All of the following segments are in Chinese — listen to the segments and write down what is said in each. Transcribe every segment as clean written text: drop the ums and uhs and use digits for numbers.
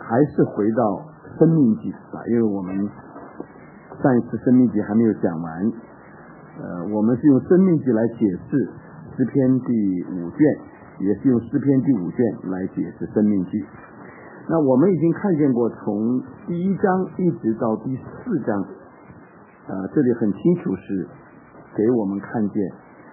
还是回到生命记啊，因为我们上一次生命记还没有讲完，我们是用生命记来解释诗篇第5卷，也是用诗篇第5卷来解释生命记。那我们已经看见过从第1章一直到第4章，这里很清楚是给我们看见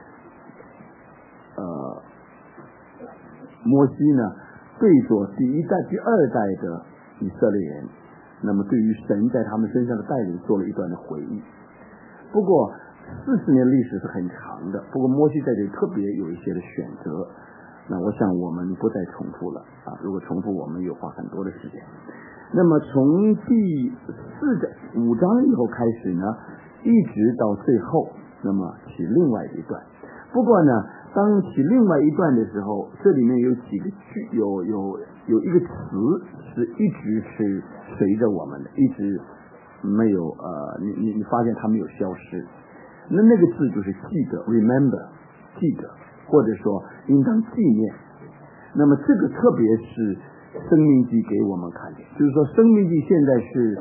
摩西呢对着第1代第2代的以色列人，那么对于神在他们身上的带领做了一段的回忆。不过40年历史是很长的，不过摩西在这里特别有一些的选择，那我想我们不再重复了如果重复我们有花很多的时间。那么从第5章以后开始呢，一直到最后，那么起另外一段。不过呢，当起另外一段的时候，这里面有几个句，有一个词是一直是随着我们的，一直没有你发现它没有消失。那个字就是记得 remember 记得，或者说应当纪念。那么这个特别是生命记给我们看见，就是说生命记现在是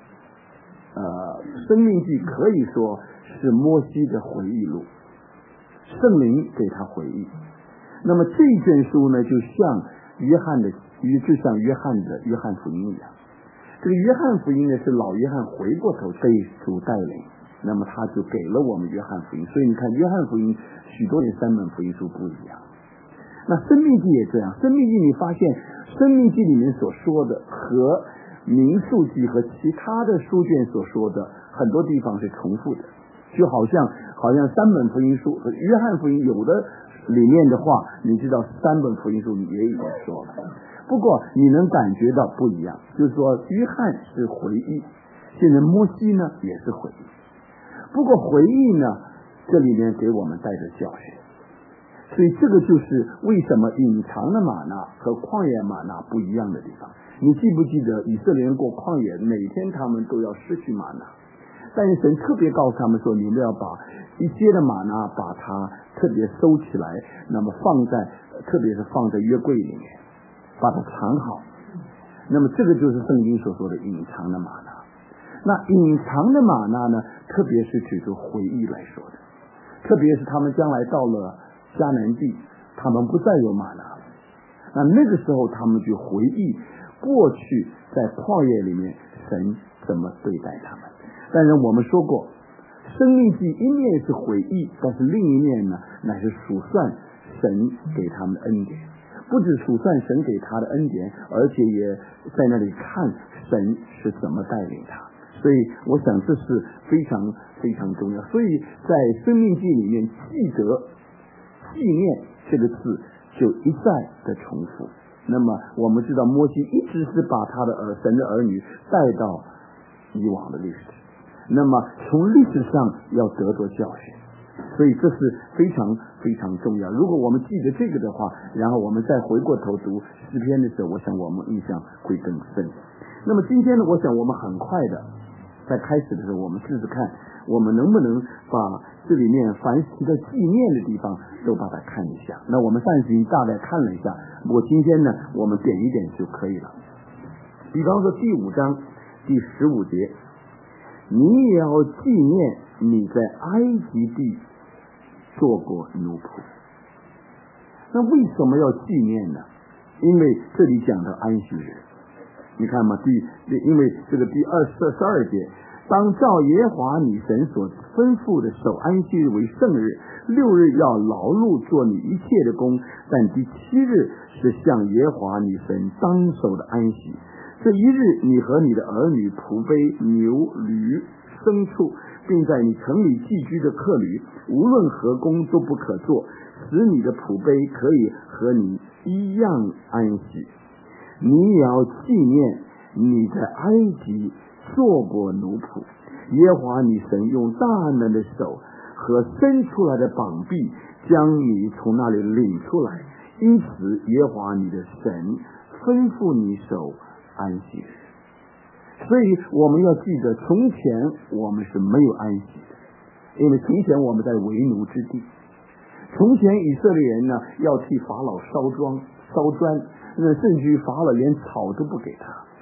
生命记可以说是摩西的回忆录，圣灵给他回忆。那么这卷书呢，就像约翰的约翰福音一样。这个约翰福音呢，是老约翰回过头被主带领，那么他就给了我们约翰福音。所以你看约翰福音许多3本福音书不一样。那生命记也这样，生命记你发现生命记里面所说的和民数记和其他的书卷所说的很多地方是重复的，就好像3本福音书和约翰福音有的里面的话，你知道3本福音书也已经说了。不过你能感觉到不一样，就是说约翰是回忆，现在摩西呢也是回忆。不过回忆呢，这里面给我们带着教训。所以这个就是为什么隐藏的玛纳和旷野玛纳不一样的地方。你记不记得以色列人过旷野，每天他们都要失去玛纳，但是神特别告诉他们说，你们要把一些的玛纳把它特别收起来，那么特别是放在约柜里面，把它藏好。那么这个就是圣经所说的隐藏的玛纳。那隐藏的玛纳呢，特别是指着回忆来说的，特别是他们将来到了迦南地，他们不再有玛纳了。那个时候他们就回忆过去在旷野里面神怎么对待他们。但是我们说过，生命记一面是回忆，但是另一面呢，乃是数算神给他们的恩典。不止数算神给他的恩典，而且也在那里看神是怎么带领他。所以我想这是非常非常重要。所以在生命记里面，纪念这个字就一再的重复。那么我们知道摩西一直是把他的神的儿女带到以往的历史，那么从历史上要得着教训，所以这是非常非常重要。如果我们记得这个的话，然后我们再回过头读诗篇的时候，我想我们印象会更深。那么今天呢，我想我们很快的在开始的时候，我们试试看我们能不能把这里面凡提到纪念的地方都把它看一下。那我们上一次已经大概看了一下，我今天呢我们点一点就可以了。比方说第5章第15节，你也要纪念你在埃及地做过奴仆。那为什么要纪念呢？因为这里讲到安息日，你看嘛，因为这个第22节，当照耶和华你神所吩咐的守安息日为圣日，6日要劳碌做你一切的工，但第7日是向耶和华你神当守的安息。这一日，你和你的儿女、仆婢、牛、驴、牲畜，并在你城里寄居的客旅，无论何工都不可做，使你的仆婢可以和你一样安息。你也要纪念你在埃及做过奴仆，耶和华你神用大能的手和伸出来的膀臂将你从那里领出来，因此耶和华你的神吩咐你守安息日。所以我们要记得，从前我们是没有安息的，因为从前我们在为奴之地。从前以色列人呢，要替法老烧砖，甚至于法老连草都不给他，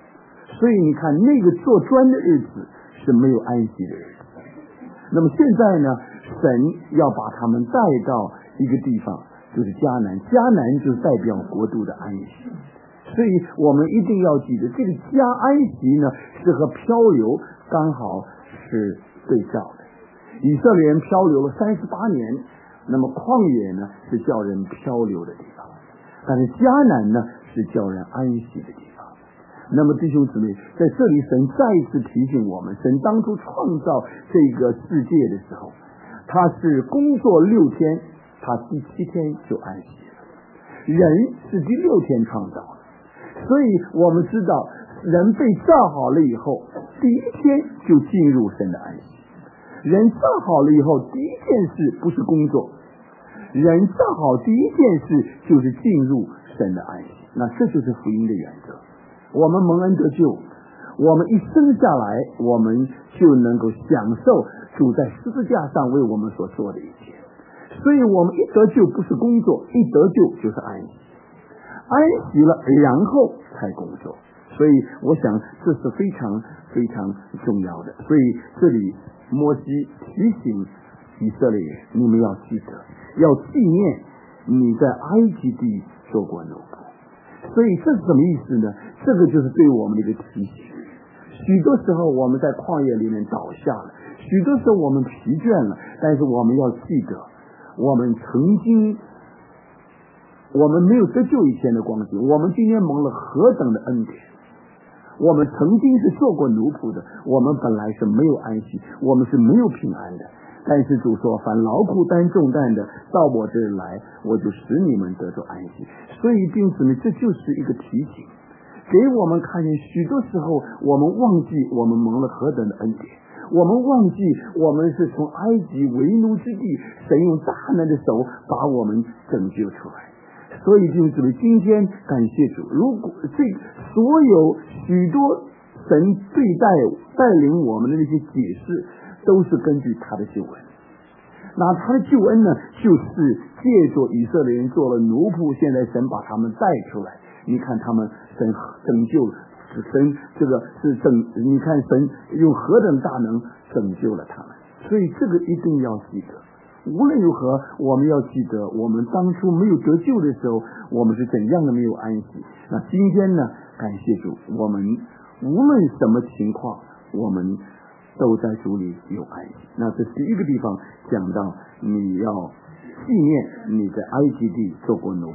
所以你看那个做砖的日子是没有安息的日子。那么现在呢，神要把他们带到一个地方，就是迦南。迦南就是代表国度的安息。所以我们一定要记得，这个家安息呢，是和漂流刚好是对照的。以色列人漂流了38年，那么旷野呢是叫人漂流的地方，但是迦南呢是叫人安息的地方。那么弟兄姊妹，在这里神再一次提醒我们，神当初创造这个世界的时候，他是工作6天，他第7天就安息了。人是第6天创造的，所以我们知道人被造好了以后，第1天就进入神的安息。人造好了以后，第一件事不是工作，人造好第一件事就是进入神的安息。那这就是福音的原则。我们蒙恩得救，我们一生下来，我们就能够享受主在十字架上为我们所做的一切。所以我们一得救不是工作，一得救就是安息。安息了，然后才工作。所以我想这是非常非常重要的。所以这里摩西提醒以色列人，你们要记得，要纪念你在埃及地做过奴仆。所以这是什么意思呢？这个就是对我们的一个提醒。许多时候我们在旷野里面倒下了，许多时候我们疲倦了，但是我们要记得，我们曾经我们没有得救以前的光景，我们今天蒙了何等的恩典。我们曾经是做过奴仆的，我们本来是没有安息，我们是没有平安的。但是主说，凡劳苦担重担的到我这里来，我就使你们得着安息。所以弟兄姊妹，这就是一个提醒，给我们看见许多时候我们忘记我们蒙了何等的恩典，我们忘记我们是从埃及为奴之地，神用大能的手把我们拯救出来。所以弟兄姊妹，今天感谢主，如果这所有许多神带领我们的那些解释，都是根据他的救恩。那他的救恩呢，就是借着以色列人做了奴仆，现在神把他们带出来。你看他们神拯救了，神这个是你看神用何等大能拯救了他们。所以这个一定要记得。无论如何，我们要记得，我们当初没有得救的时候，我们是怎样的没有安息。那今天呢，感谢主，我们无论什么情况，我们都在主里有安息。那这第一个地方讲到你要纪念你在埃及地做过奴仆。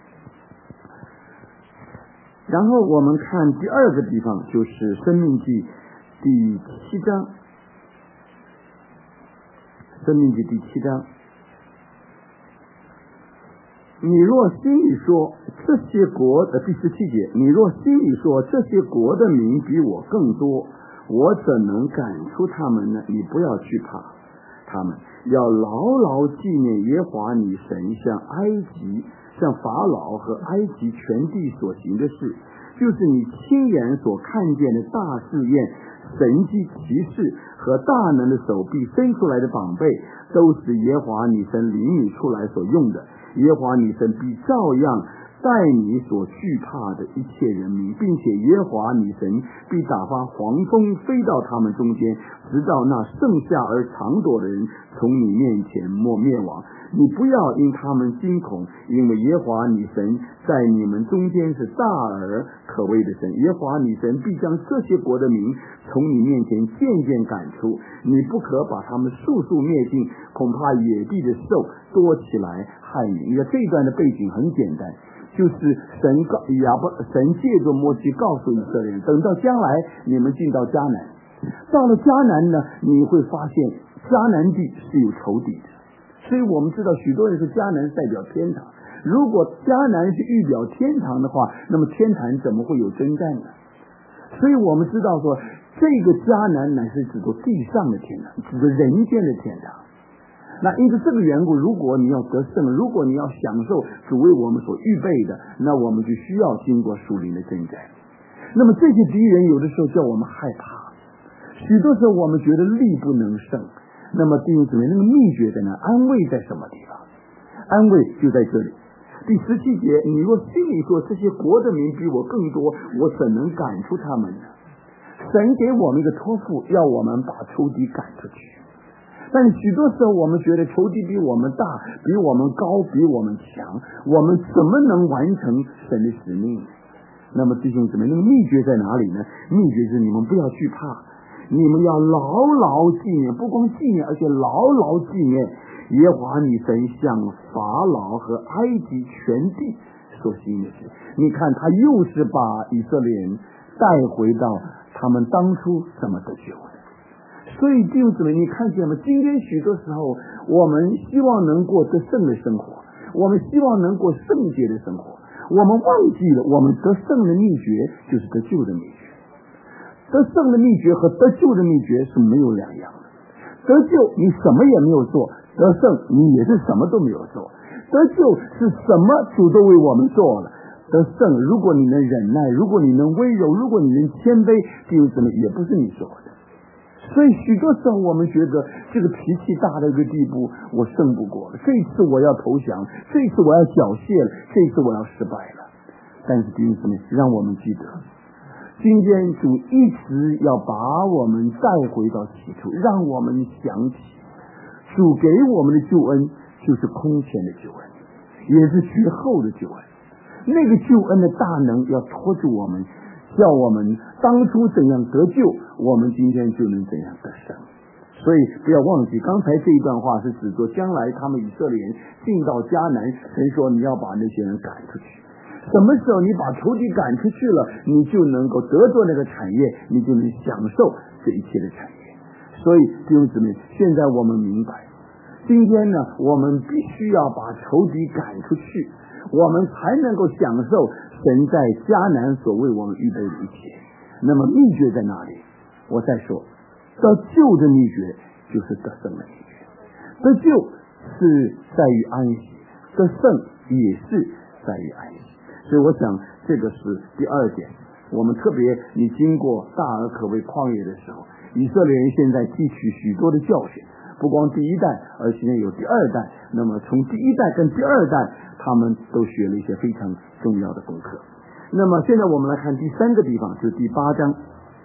然后我们看第二个地方，就是申命记第7章。申命记第7章，你若心里说这些国的第17节，你若心里说这些国的民比我更多，我怎能赶出他们呢？你不要惧怕他们，要牢牢纪念耶和华你神向埃及、向法老和埃及全地所行的事，就是你亲眼所看见的大试验、神迹奇事和大能的手臂伸出来的膀臂，都是耶和华你神领你出来所用的。耶和华你神必照样待你所惧怕的一切人民，并且耶和华你神必打发黄蜂飞到他们中间，直到那剩下而藏躲的人从你面前莫灭亡。你不要因他们惊恐，因为耶和华你神在你们中间是大而可畏的神。耶和华你神必将这些国的民从你面前渐渐赶出，你不可把他们速速灭尽，恐怕野地的兽多起来害你。你看这一段的背景很简单，就是神借着摩西告诉以色列人，等到将来你们进到迦南，到了迦南呢，你会发现迦南地是有仇敌的。所以我们知道许多人说迦南代表天堂，如果迦南是预表天堂的话，那么天堂怎么会有征战呢？所以我们知道说，这个迦南乃是指着地上的天堂，指着人间的天堂。那因此这个缘故，如果你要得胜，如果你要享受主为我们所预备的，那我们就需要经过属灵的征战。那么这些敌人有的时候叫我们害怕，许多时候我们觉得力不能胜。那么弟兄姊妹，那个秘诀在哪？安慰在什么地方？安慰就在这里。第17节，你若心里说这些国的民比我更多，我怎能赶出他们呢？ 神给我们一个托付，要我们把仇敌赶出去。但许多时候我们觉得仇敌比我们大，比我们高，比我们强，我们怎么能完成神的使命呢？那么弟兄姊妹，那个秘诀在哪里呢？秘诀是你们不要惧怕，你们要牢牢纪念，不光纪念，而且牢牢纪念耶和华你神向法老和埃及全地所行的事。你看他又是把以色列人带回到他们当初怎么得救的。所以弟兄姊妹，你看见吗？今天许多时候我们希望能过得胜的生活，我们希望能过圣洁的生活，我们忘记了我们得胜的秘诀就是得救的秘诀。得胜的秘诀和得救的秘诀是没有两样的。得救你什么也没有做，得胜你也是什么都没有做。得救是什么主都为我们做了，得胜如果你能忍耐，如果你能温柔，如果你能谦卑，弟兄姊妹也不是你做的。所以许多时候我们觉得这个脾气大的一个地步我胜不过了，这一次我要投降，这一次我要缴械了，这一次我要失败了。但是弟兄姊妹，让我们记得今天主一直要把我们带回到起初，让我们想起主给我们的救恩就是空前的救恩，也是绝后的救恩。那个救恩的大能要拖住我们，叫我们当初怎样得救，我们今天就能怎样得胜。所以不要忘记，刚才这一段话是指着将来他们以色列人进到迦南，神说你要把那些人赶出去。什么时候你把仇敌赶出去了，你就能够得着那个产业，你就能享受这一切的产业。所以弟兄姊妹，现在我们明白，今天呢，我们必须要把仇敌赶出去，我们才能够享受神在迦南所为我们预备的一切。那么秘诀在哪里？我再说，得救的秘诀就是得胜的秘诀。得救是在于安息，得胜也是在于安息。所以我想这个是第二点。我们特别你经过大而可畏旷野的时候，以色列人现在汲取许多的教训，不光第一代，而且有第二代。那么从第一代跟第二代，他们都学了一些非常重要的功课。那么现在我们来看第三个地方，就是第八章。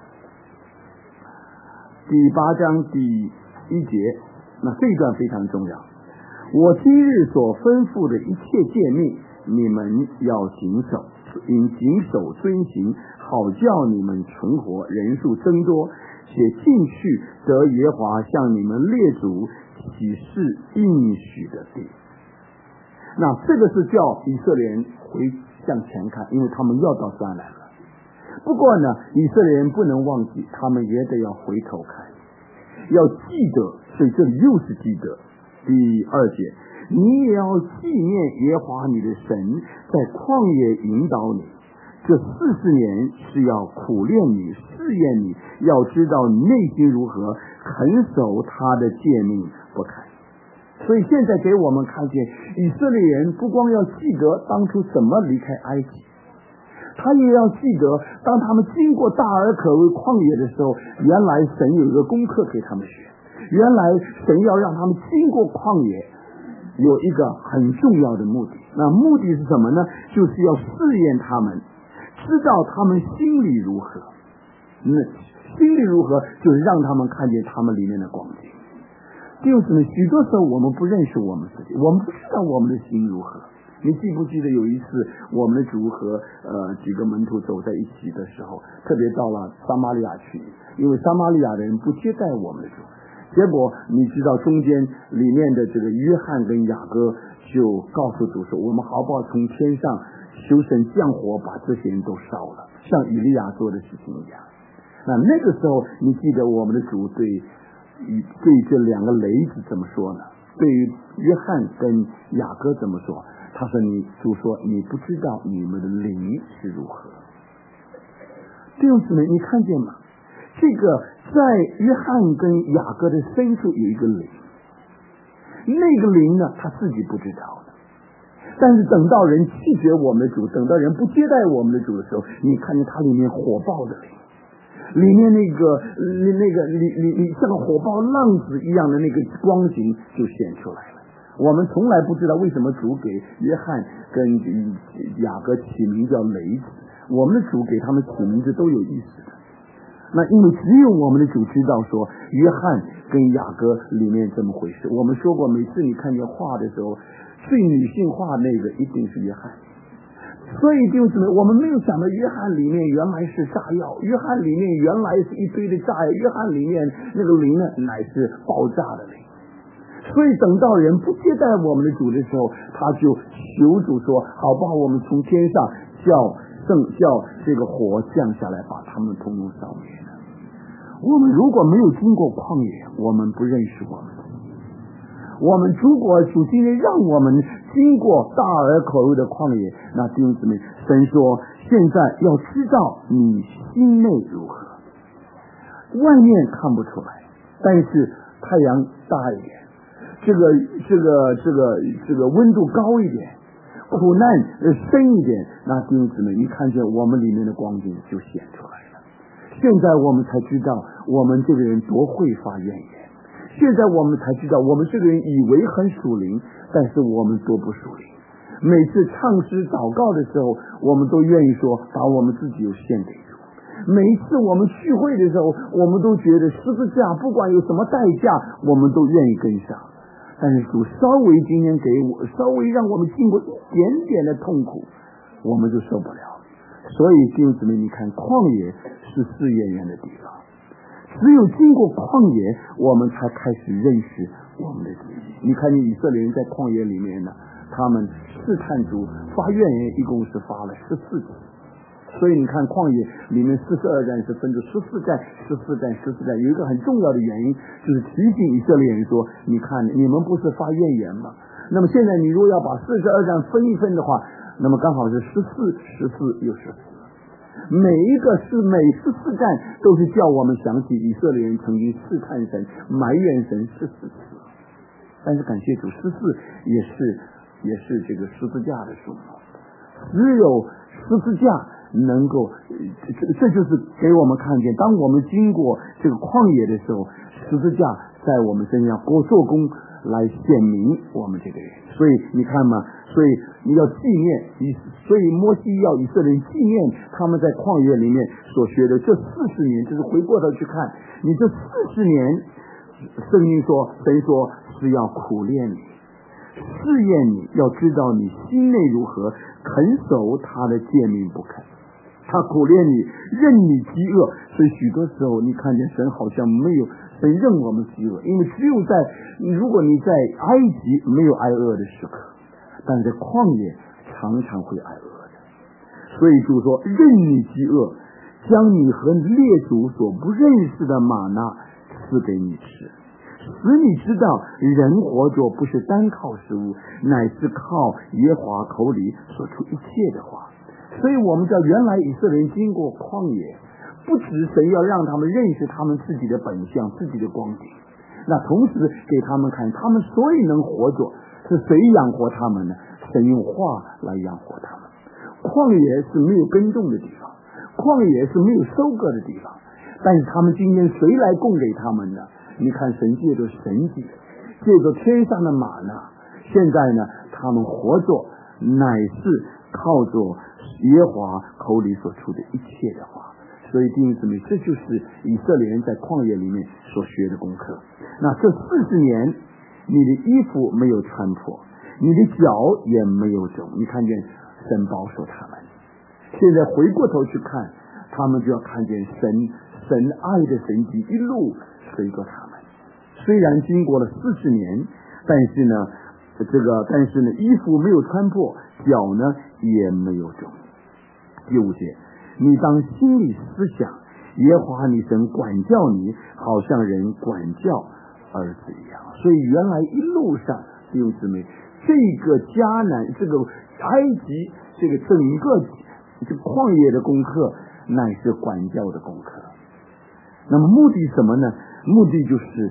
第八章第1节，那这一段非常重要。我今日所吩咐的一切诫命，你们要谨守，应谨守遵行，好叫你们存活，人数增多，且进去得耶和华向你们列祖起誓应许的地。那这个是叫以色列人回向前看，因为他们要到迦南了。不过呢，以色列人不能忘记，他们也得要回头看，要记得。所以这里又是记得。第2节，你也要纪念耶和华你的神在旷野引导你，这40年是要苦练你，试验你，要知道你内心如何，肯守他的诫命不肯。所以现在给我们看见，以色列人不光要记得当初怎么离开埃及，他也要记得当他们经过大而可畏旷野的时候，原来神有一个功课给他们学，原来神要让他们经过旷野有一个很重要的目的。那目的是什么呢？就是要试验他们，知道他们心里如何。心里如何，就是让他们看见他们里面的光景。弟兄姊妹，许多时候我们不认识我们自己，我们不知道我们的心如何。你记不记得有一次我们的主和几个门徒走在一起的时候，特别到了撒玛利亚去，因为撒玛利亚的人不接待我们的主，结果你知道中间里面的这个约翰跟雅各就告诉主说，我们好不好从天上求神降火把这些人都烧了，像以利亚做的事情一样。那个时候你记得我们的主对这两个雷子怎么说呢？对于约翰跟雅各怎么说？他说主说你不知道你们的灵是如何。弟兄姊妹，你看见吗？这个在约翰跟雅各的深处有一个灵，那个灵呢他自己不知道的，但是等到人弃绝我们的主，等到人不接待我们的主的时候，你看见他里面火爆的灵，里面那个像火爆浪子一样的那个光景就显出来了。我们从来不知道为什么主给约翰跟雅各起名叫雷子，我们的主给他们起名字都有意思的。 那因为只有我们的主知道说约翰跟雅各里面这么回事。我们说过，每次你看见画的时候，最女性化那个一定是约翰。所以就是我们没有想到约翰里面原来是炸药，约翰里面原来是一堆的炸药，约翰里面那个灵呢乃是爆炸的灵。所以等到人不接待我们的主的时候，他就求主说好不好，我们从天上叫这个火降下来，把他们统统烧灭了。我们如果没有经过旷野，我们不认识我们。我们如果主今天让我们经过大而可畏的旷野，那弟兄姊妹，神说现在要知道你心内如何。外面看不出来，但是太阳大一点，这个温度高一点，苦难深一点，那弟兄姊妹，你看见我们里面的光景就显出来了。现在我们才知道我们这个人多会发怨言，现在我们才知道我们这个人以为很属灵，但是我们多不属灵。每次唱诗祷告的时候，我们都愿意说把我们自己又献给主。每一次我们聚会的时候，我们都觉得十字架不管有什么代价，我们都愿意跟上。但是主稍微今天给我稍微让我们经过一点点的痛苦，我们就受不了。所以弟兄姊妹，你看旷野是试验人的地方，只有经过旷野，我们才开始认识我们的自己。你看见以色列人在旷野里面呢，他们试探主发怨言，一共是发了14次。所以你看旷野里面42战是分成14战。有一个很重要的原因，就是提醒以色列人说，你看你们不是发怨言吗？那么现在你如果要把42战分一分的话，那么刚好是14又14。每14战都是叫我们想起以色列人曾经试探神埋怨神14次。但是感谢主，14也是这个十字架的数目，只有十字架能够，这就是给我们看见，当我们经过这个旷野的时候，十字架在我们身上做工来显明我们这个人。所以你看嘛，所以你要纪念，所以摩西要以色列人纪念他们在旷野里面所学的这40年，就是回过头去看你这40年，圣经说神说是要苦练你，试验你，要知道你心内如何，肯守他的诫命不肯。他苦练你，任你饥饿。所以许多时候你看见神好像没有，神任我们饥饿，因为只有如果你在埃及没有挨饿的时刻，但在旷野常常会挨饿的。所以主说任你饥饿，将你和列祖所不认识的玛纳赐给你吃，使你知道人活着不是单靠食物，乃是靠耶和华口里所出一切的话。所以我们知道原来以色列人经过旷野，不只神要让他们认识他们自己的本相，自己的光景，那同时给他们看他们所以能活着是谁养活他们呢？神用话来养活他们。旷野是没有耕种的地方，旷野是没有收割的地方，但是他们今天谁来供给他们呢？你看神借着神迹，借着天上的玛纳，现在呢他们活着乃是靠着耶和华口里所出的一切的话。所以弟兄姊妹，这就是以色列人在旷野里面所学的功课。那这40年你的衣服没有穿破，你的脚也没有肿，你看见神保守他们。现在回过头去看，他们就要看见神爱的神迹一路随着他们。虽然经过了40年，但是呢衣服没有穿破，脚呢也没有肿。第5节，你当心里思想，耶和华你神管教你，好像人管教儿子一样。所以原来一路上弟兄姊妹，这个迦南，这个埃及，这个整个这旷野的功课乃是管教的功课。那么目的什么呢？目的就是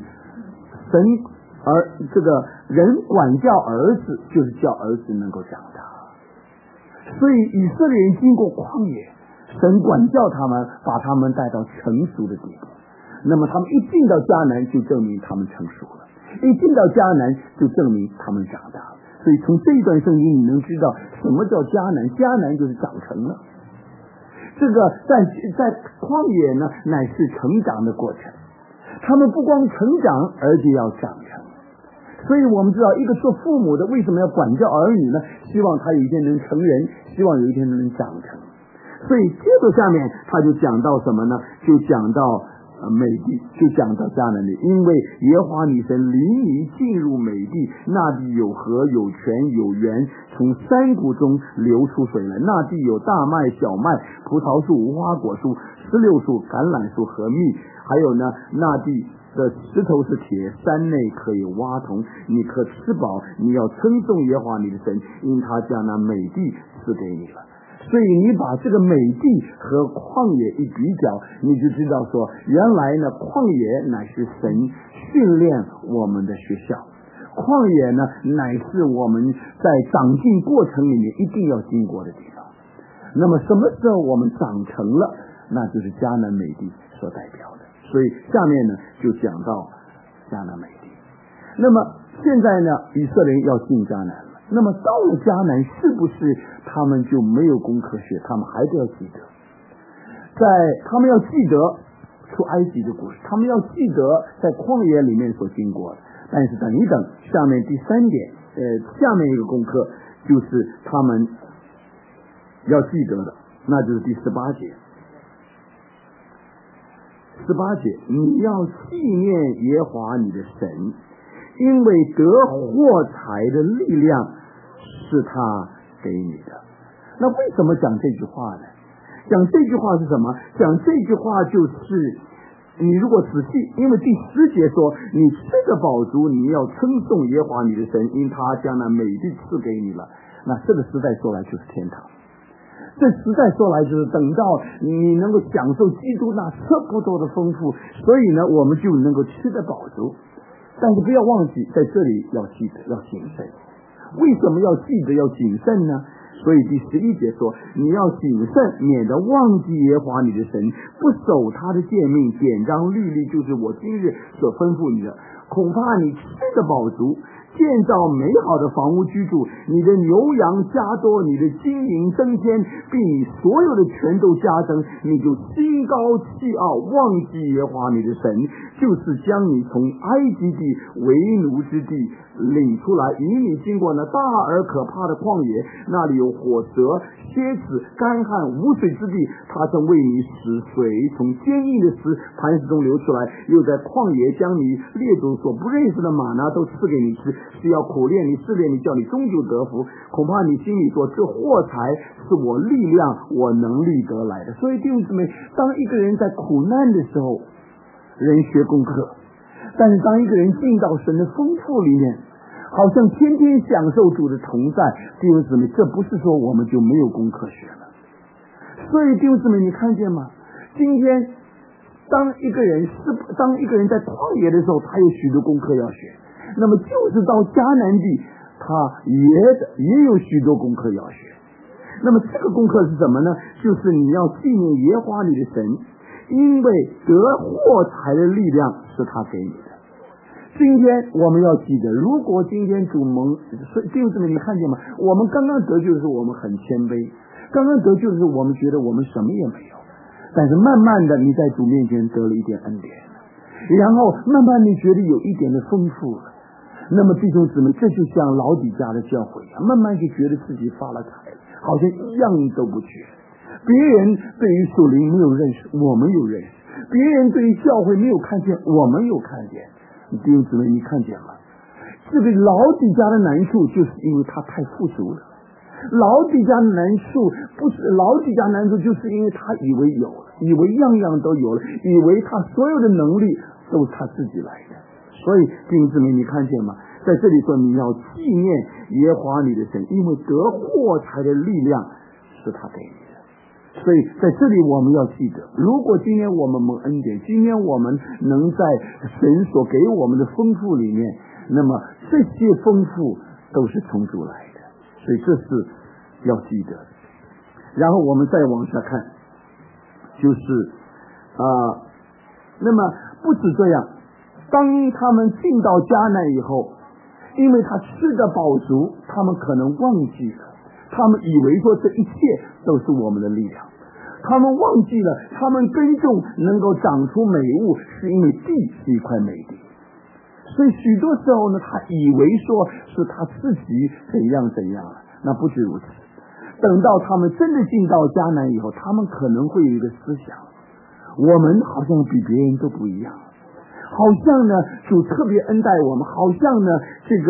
这个人管教儿子，就是叫儿子能够长大。所以以色列人经过旷野，神管教他们，把他们带到成熟的地步。那么他们一进到迦南，就证明他们成熟了；一进到迦南，就证明他们长大了。所以从这一段圣经，你能知道什么叫迦南？迦南就是长成了。 这个在旷野呢，乃是成长的过程。他们不光成长，而且要长成。所以我们知道，一个做父母的为什么要管教儿女呢？希望他有一天能成人，希望有一天能长成。所以接着下面他就讲到什么呢？就讲到美地，就讲到迦南地，因为耶和华你神领你进入美地，那地有河有泉有源，从山谷中流出水来。那地有大麦小麦葡萄树无花果树石榴树橄榄树和蜜，还有呢，那地的石头是铁，山内可以挖铜，你可吃饱。你要称颂耶和华你的神，因他将那美地赐给你了。所以你把这个美地和旷野一比较，你就知道说，原来呢，旷野乃是神训练我们的学校，旷野呢乃是我们在长进过程里面一定要经过的地方。那么什么时候我们长成了，那就是迦南美地所代表的。所以下面呢就讲到迦南美地。那么现在呢，以色列人要进迦南了。那么到了迦南，是不是他们就没有功课学？他们还是要记得，他们要记得出埃及的故事，他们要记得在旷野里面所经过的。但是等一等，下面第3点，下面一个功课就是他们要记得的，那就是第18节。18节，你要纪念耶和华你的神，因为得获财的力量是他给你的。那为什么讲这句话呢？讲这句话是什么？讲这句话就是你如果仔细，因为第10节说你吃得饱足，你要称颂耶和华你的神，因他将那美地赐给你了。那这个时代说来就是天堂，这实在说来就是等到你能够享受基督那测不多的丰富，所以呢我们就能够吃得饱足。但是不要忘记，在这里要记得要谨慎。为什么要记得要谨慎呢？所以第11节说，你要谨慎，免得忘记耶和华你的神，不守他的诫命典章律例，就是我今日所吩咐你的，恐怕你吃得饱足，建造美好的房屋居住，你的牛羊加多，你的金银增添，并你所有的全都加增，你就心高气傲，忘记耶和华你的神，就是将你从埃及地为奴之地领出来，引你经过那大而可怕的旷野，那里有火蛇蝎子干旱无水之地，他曾为你使水从坚硬的石磐石中流出来，又在旷野将你列祖所不认识的玛拿都赐给你吃，是要苦练你试炼你，叫你终究得福。恐怕你心里说，这货财是我力量我能力得来的。所以弟兄姊妹，当一个人在苦难的时候，人学功课，但是当一个人进到神的丰富里面，好像天天享受主的同在，弟兄姊妹，这不是说我们就没有功课学了。所以弟兄姊妹，你看见吗？今天当一个人在旷野的时候，他有许多功课要学，那么就是到迦南地，他也有许多功课要学。那么这个功课是什么呢？就是你要纪念耶和华你的神，因为得获财的力量是他给你的。今天我们要记得，如果今天主蒙，弟兄姊妹，你看见吗？我们刚刚得救的时候，我们很谦卑；刚刚得救的时候，我们觉得我们什么也没有。但是慢慢的，你在主面前得了一点恩典，然后慢慢你觉得有一点的丰富了。那么弟兄姊妹，这就像老底家的教会一样，慢慢就觉得自己发了财，好像一样都不缺。别人对于属灵没有认识，我们有认识；别人对于教会没有看见，我们有看见。弟兄姊妹，你看见吗？这个老底家的难处，就是因为他太富足了。老底家的难处不是老底家难处，就是因为他以为有了，以为样样都有了，以为他所有的能力都是他自己来的。所以弟兄姊妹，你看见吗？在这里说，你要纪念耶和华你的神，因为得获财的力量是他给你的。所以在这里我们要记得，如果今天我们蒙恩典，今天我们能在神所给我们的丰富里面，那么这些丰富都是从主来的，所以这是要记得。然后我们再往下看，就是那么不止这样，当他们进到迦南以后，因为他吃得饱足，他们可能忘记了，他们以为说这一切都是我们的力量， 他们忘记了他们耕种能够长出美物，是因为地是一块美地。所以许多时候呢，他以为说是他自己怎样怎样，那不是如此。等到他们真的进到迦南以后，他们可能会有一个思想，我们好像比别人都不一样，好像呢主特别恩待我们，好像呢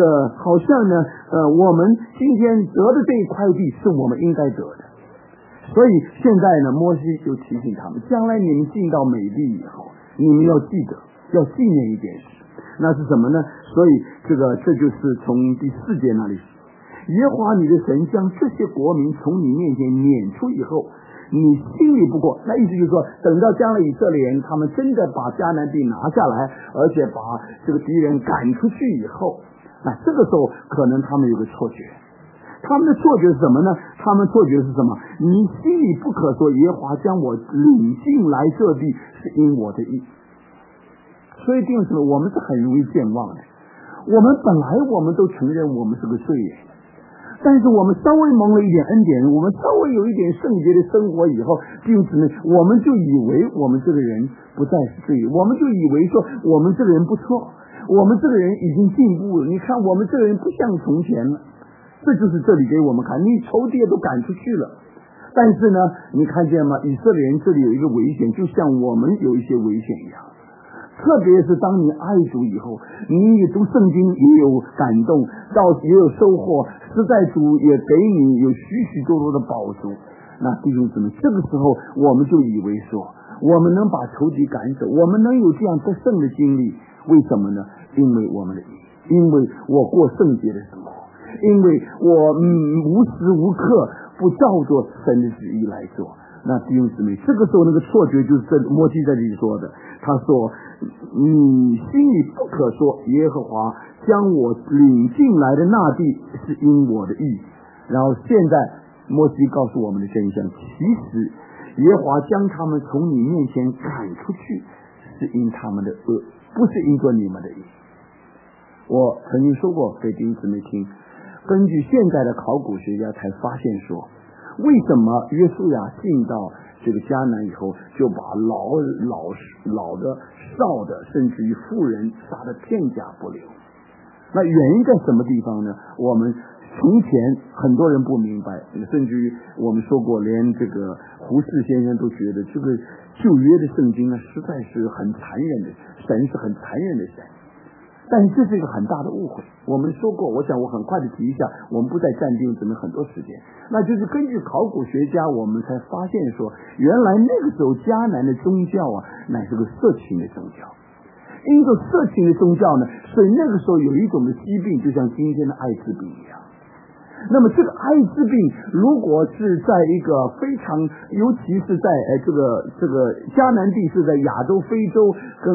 我们今天得的这一块地是我们应该得的。所以现在呢，摩西就提醒他们，将来你们进到美地以后，你们要记得，要纪念一件事，那是什么呢？所以这就是从第4节那里，耶和华你的神将这些国民从你面前撵出以后，你心里不过，那意思就是说，等到将来以色列人他们真的把迦南地拿下来，而且把这个敌人赶出去以后，那这个时候可能他们有个错觉。他们的错觉是什么呢？他们错觉是什么？你心里不可说耶和华将我领进来这地是因我的意。所以弟兄姊妹，我们是很容易健忘的。我们本来都承认我们是个罪人，但是我们稍微蒙了一点恩典，我们稍微有一点圣洁的生活以后，弟兄姊妹，我们就以为我们这个人不再是罪人，我们就以为说我们这个人不错，我们这个人已经进步了，你看我们这个人不像从前了。这就是这里给我们看，你仇敌也都赶出去了，但是呢，你看见吗？以色列人这里有一个危险，就像我们有一些危险一样。特别是当你爱主以后，你也读圣经也有感动，也有收获，实在主也给你有许许多多的宝足。那弟兄姊妹，这个时候我们就以为说，我们能把仇敌赶走，我们能有这样得胜的经历，为什么呢？因为我们的义，因为我过圣洁的生活。因为我无时无刻不照着神的旨意来做。那弟兄姊妹，这个时候那个错觉就是摩西在这里说的，他说你心里不可说耶和华将我领进来的那地是因我的意。然后现在摩西告诉我们的真相，其实耶和华将他们从你面前赶出去是因他们的恶，不是因着你们的意。我曾经说过给弟兄姊妹听，根据现在的考古学家才发现说，为什么约书亚进到这个迦南以后，就把老的、少的，甚至于妇人杀得片甲不留？那原因在什么地方呢？我们从前很多人不明白，甚至于我们说过，连这个胡适先生都觉得这个旧约的圣经呢，实在是很残忍的，神是很残忍的神。但是这是一个很大的误会，我们说过，我想我很快的提一下，我们不再占定准备很多时间。那就是根据考古学家，我们才发现说，原来那个时候迦南的宗教啊，乃是个色情的宗教。因着色情的宗教呢，所以那个时候有一种的疾病，就像今天的艾滋病一样。那么这个艾滋病如果是在一个非常，尤其是在这个迦南地是在亚洲非洲跟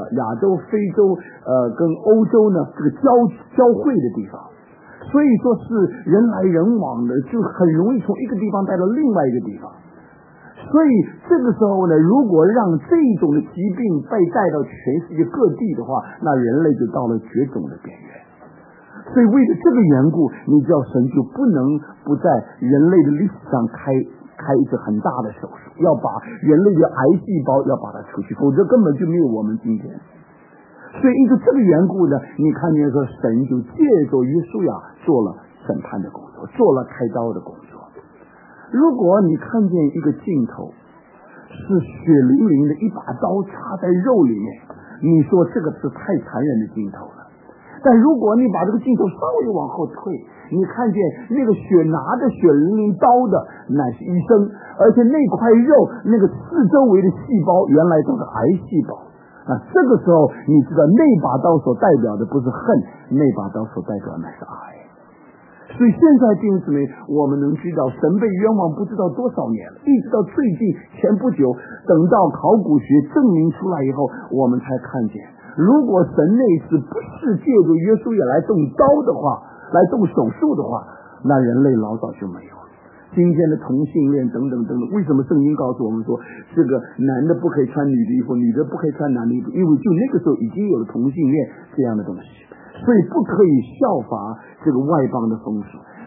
欧洲呢这个交汇的地方，所以说是人来人往的，就很容易从一个地方带到另外一个地方。所以这个时候呢，如果让这种的疾病被带到全世界各地的话，那人类就到了绝种的边缘。所以为了这个缘故，你知道神就不能不在人类的历史上开一次很大的手术，要把人类的癌细胞要把它除去，否则根本就没有我们今天。所以因为这个缘故呢，你看见说神就借着约书亚做了审判的工作，做了开刀的工作。如果你看见一个镜头是血淋淋的一把刀插在肉里面，你说这个是太残忍的镜头了。但如果你把这个镜头稍微往后退，你看见那个拿着血淋淋刀的乃是医生，而且那块肉那个四周围的细胞原来都是癌细胞。这个时候你知道那把刀所代表的不是恨，那把刀所代表的乃是爱。所以现在弟兄姊妹，我们能知道神被冤枉不知道多少年了，一直到最近前不久，等到考古学证明出来以后，我们才看见，如果神那次不是借助约书亚来动刀的话，来动手术的话，那人类老早就没有了。今天的同性恋等等等等，为什么圣经告诉我们说这个男的不可以穿女的衣服，女的不可以穿男的衣服？因为就那个时候已经有了同性恋这样的东西，所以不可以效法这个外邦的风俗。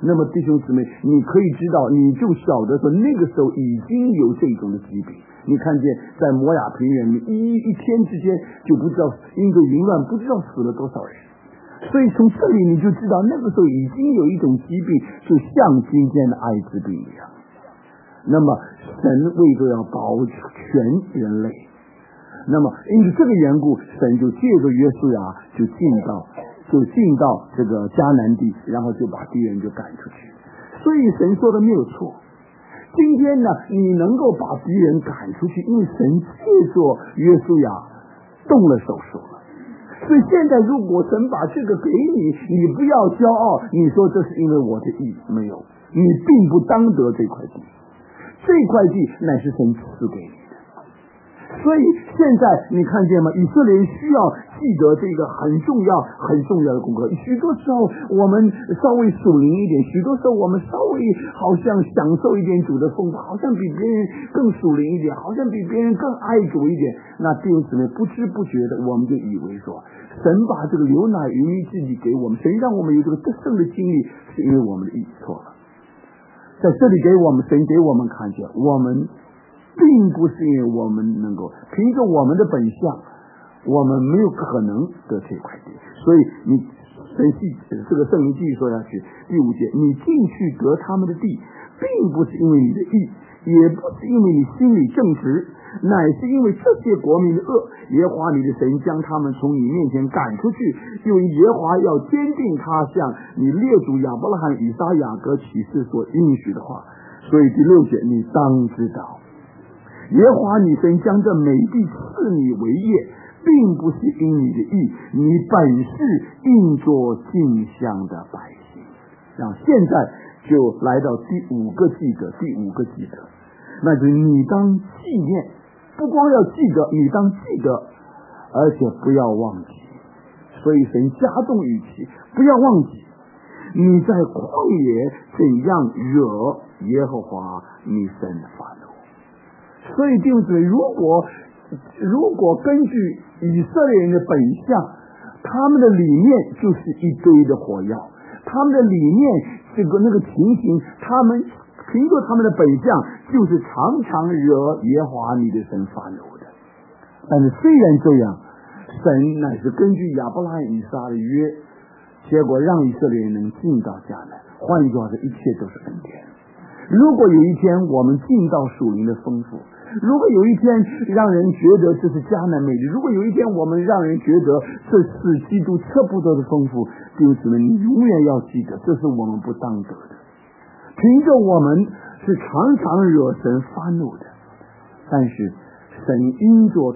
那么弟兄姊妹，你可以知道，你就晓得说那个时候已经有这种的疾病。你看见在摩亚平原一天之间就不知道因着淫乱不知道死了多少人，所以从这里你就知道那个时候已经有一种疾病，就像今天的艾滋病一样。那么神为着要保全人类，那么因此这个缘故，神就借着约书亚就进到这个迦南地，然后就把敌人就赶出去。所以神说的没有错。今天呢，你能够把敌人赶出去，因为神借着约书亚动了手术了。所以现在如果神把这个给你，你不要骄傲，你说这是因为我的义，没有，你并不当得这块地，这块地乃是神赐给你的。所以现在你看见吗？以色列人需要记得这个很重要的功课。许多时候我们稍微属灵一点，许多时候我们稍微好像享受一点主的丰富，好像比别人更属灵一点，好像比别人更爱主一点。那弟兄姊妹，不知不觉的我们就以为说，神把这个流奶与蜜之地给我们，神让我们有这个得胜的经历，是因为我们的意错了。在这里神给我们看见，我们并不是因为我们能够凭着我们的本相，我们没有可能得这块地。所以这个圣灵继续说下去，第5节，你进去得他们的地，并不是因为你的义，也不是因为你心里正直，乃是因为这些国民的恶，耶和华你的神将他们从你面前赶出去，因为耶和华要坚定他向你列祖亚伯拉罕、以撒、雅各起誓所应许的话。所以第6节，你当知道，耶和华你神将这美地赐你为业，并不是因你的义，你本是应作镜像的百姓。然后现在就来到第5个记得，那就是你当纪念，不光要记得，你当记得，而且不要忘记。所以神加重语气，不要忘记你在旷野怎样惹耶和华你神发怒。所以弟兄姊妹，如果根据以色列人的本相，他们的里面就是一堆的火药，他们的里面那个情形，他们凭着他们的本相，就是常常惹耶和华你的神发怒的。但是虽然这样，神乃是根据亚伯拉罕、以撒的约，结果让以色列人能进到迦南。换一句话说，一切都是恩典。如果有一天我们进到属灵的丰富，如果有一天让人觉得这是迦南美地，如果有一天我们让人觉得这是基督测不得的丰富，弟兄姊妹，你永远要记得，这是我们不当得的。凭着我们是常常惹神发怒的，但是神因着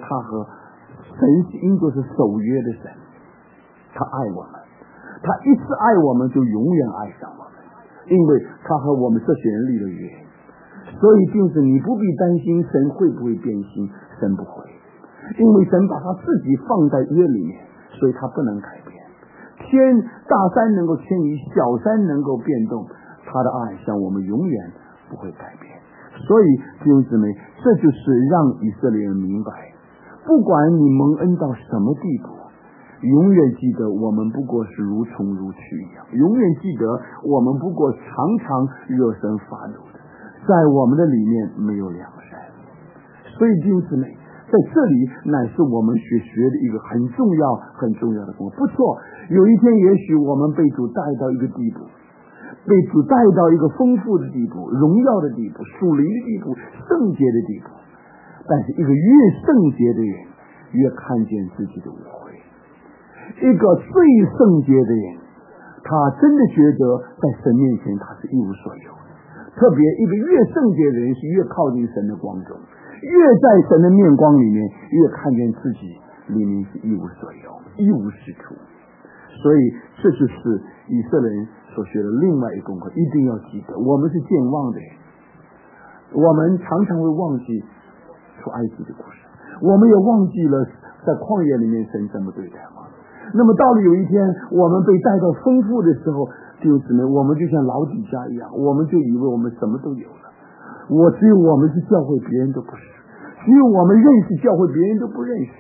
是守约的神，他爱我们，他一次爱我们就永远爱上我们，因为他和我们这些人立了约。所以就是你不必担心神会不会变心，神不会，因为神把他自己放在约里面，所以他不能改变。大山能够迁移，小山能够变动，他的爱向我们永远不会改变。所以弟兄姊妹，这就是让以色列人明白，不管你蒙恩到什么地步，永远记得我们不过是如虫如蛆一样，永远记得我们不过常常惹神发怒的，在我们的里面没有良善。所以弟兄姊妹，在这里乃是我们学的一个很重要的功课。不错，有一天也许我们被主带到一个地步，被主带到一个丰富的地步，荣耀的地步，属灵的地步，圣洁的地步。但是一个越圣洁的人，越看见自己的污秽。一个最圣洁的人，他真的觉得在神面前他是一无所有的。特别一个越圣洁的人，是越靠近神的光中，越在神的面光里面，越看见自己里面是一无所有，一无是处。所以这就是以色列人所学的另外一个功课，一定要记得，我们是健忘的人，我们常常会忘记出埃及的故事，我们也忘记了在旷野里面神怎么对待我们。那么到了有一天我们被带到丰富的时候，弟兄姊妹，我们就像老底嘉一样，我们就以为我们什么都有了。只有我们是教会，别人都不是；只有我们认识教会，别人都不认识；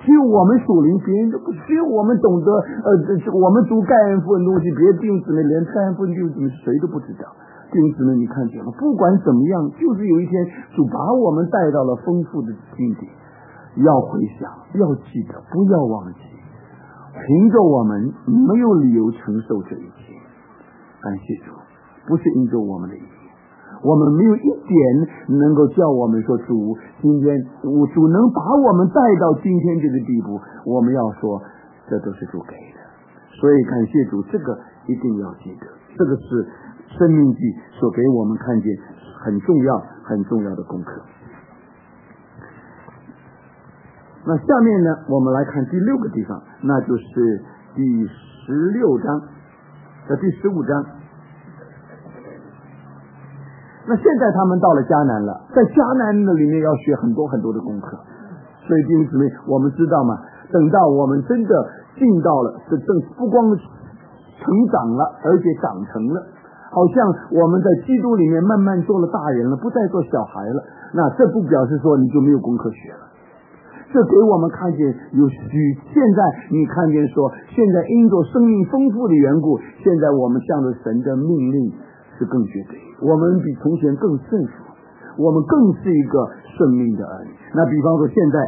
只有我们属灵，别人都不，只有我们懂得我们读盖恩福音的东西，别的弟兄姊妹连盖恩福音弟兄姊妹谁都不知道。弟兄姊妹，你看见了，不管怎么样，就是有一天主把我们带到了丰富的境地，要回想，要记得，不要忘记，凭着我们没有理由承受这一切。感谢主，不是因着我们的意义，我们没有一点能够叫我们说主今天主能把我们带到今天这个地步，我们要说这都是主给的。所以感谢主，这个一定要记得，这个是生命记所给我们看见很重要很重要的功课。那下面呢，我们来看第6个地方，那就是第16章和第15章。那现在他们到了迦南了，在迦南的里面要学很多很多的功课，所以弟兄姊妹，我们知道吗？等到我们真的进到了，这正不光成长了，而且长成了，好像我们在基督里面慢慢做了大人了，不再做小孩了。那这不表示说你就没有功课学了，这给我们看见有现在你看见说，现在因着生命丰富的缘故，现在我们向着神的命令是更绝对，我们比从前更顺服，我们更是一个顺命的儿女。那比方说现在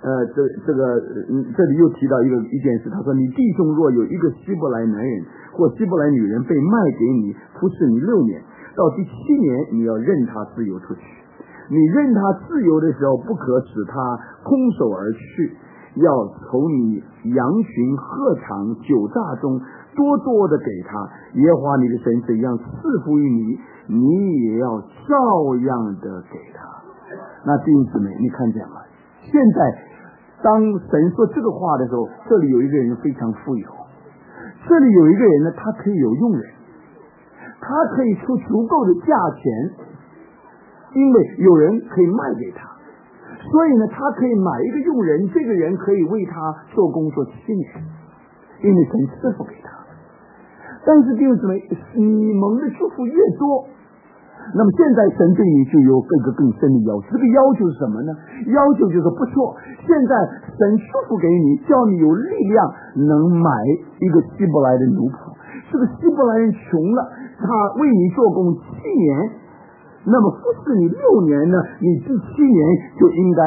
这里又提到一件事，他说你弟兄若有一个希伯来男人或希伯来女人被卖给你，服侍你6年，到第7年你要任他自由出去。你任他自由的时候，不可使他空手而去，要从你羊群、鹤场、酒榨中多多的给他。耶和华你的神怎样赐福于你，你也要照样的给他。那弟兄姊妹，你看见吗？现在当神说这个话的时候，这里有一个人非常富有，这里有一个人呢，他可以有佣人，他可以出足够的价钱，因为有人可以卖给他，所以呢，他可以买一个佣人，这个人可以为他做工作7年，因为神赐福给他。但是弟兄姊妹，你蒙的祝福越多，那么现在神对你就有一个更深的要求。这个要求是什么呢？要求就是不错，现在神祝福给你，叫你有力量能买一个希伯来的奴仆。这个希伯来人穷了，他为你做工7年，那么服侍你6年呢，你第7年就应该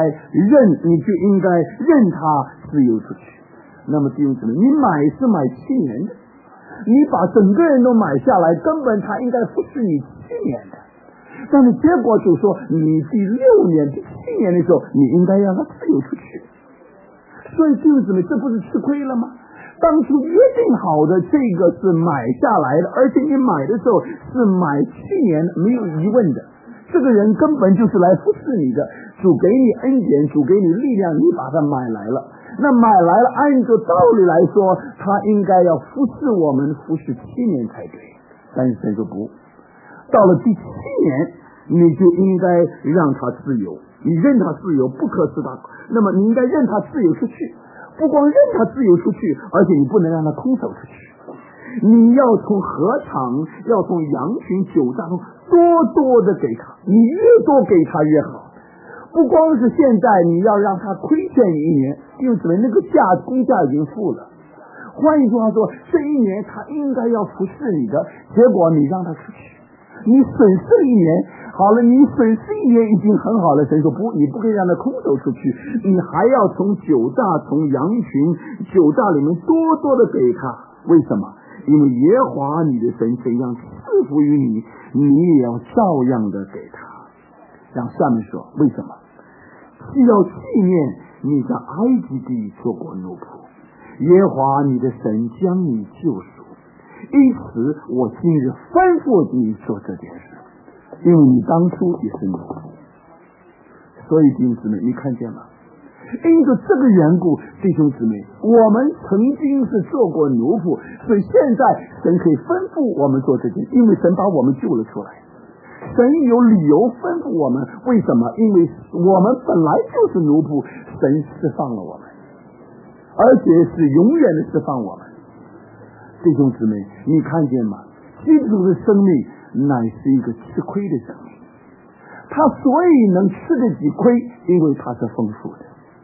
任他自由出去。那么弟兄姊妹，你买是买7年的，你把整个人都买下来，根本他应该服侍你7年的，但是结果就说你第6年、第7年的时候，你应该让他自由出去。所以弟兄姊妹，这不是吃亏了吗？当初约定好的这个是买下来的，而且你买的时候是买7年，没有疑问的。这个人根本就是来服侍你的，主给你恩典，主给你力量，你把他买来了。那买来了，按照道理来说，他应该要服侍我们，服侍7年才对。但是神说不，到了第7年，你就应该让他自由，你任他自由，不可使他。那么你应该任他自由出去，不光任他自由出去，而且你不能让他空手出去。你要从禾场，要从羊群、酒榨中多多的给他，你越多给他越好。不光是现在你要让他亏欠你1年，弟兄姊妹，那个工价已经付了。换一句话说，这1年他应该要服侍你的，结果你让他出去，你损失1年，好了，你损失1年已经很好了。神说不，你不可以让他空手出去，你还要从酒榨、从羊群、酒榨里面多多的给他。为什么？因为耶和华你的神怎样赐福于你，你也要照样的给他。让下面说为什么？既要纪念你在埃及地做过奴仆，耶和华你的神将你救赎，因此我今日吩咐你做这件事，因为你当初也是奴仆。所以弟兄姊妹，你看见吗？因着这个缘故，弟兄姊妹，我们曾经是做过奴仆，所以现在神可以吩咐我们做这件，因为神把我们救了出来。神有理由吩咐我们，为什么？因为我们本来就是奴仆，神释放了我们，而且是永远的释放我们。弟兄姊妹，你看见吗？基督的生命乃是一个吃亏的生命，他所以能吃得起亏，因为他是丰富的。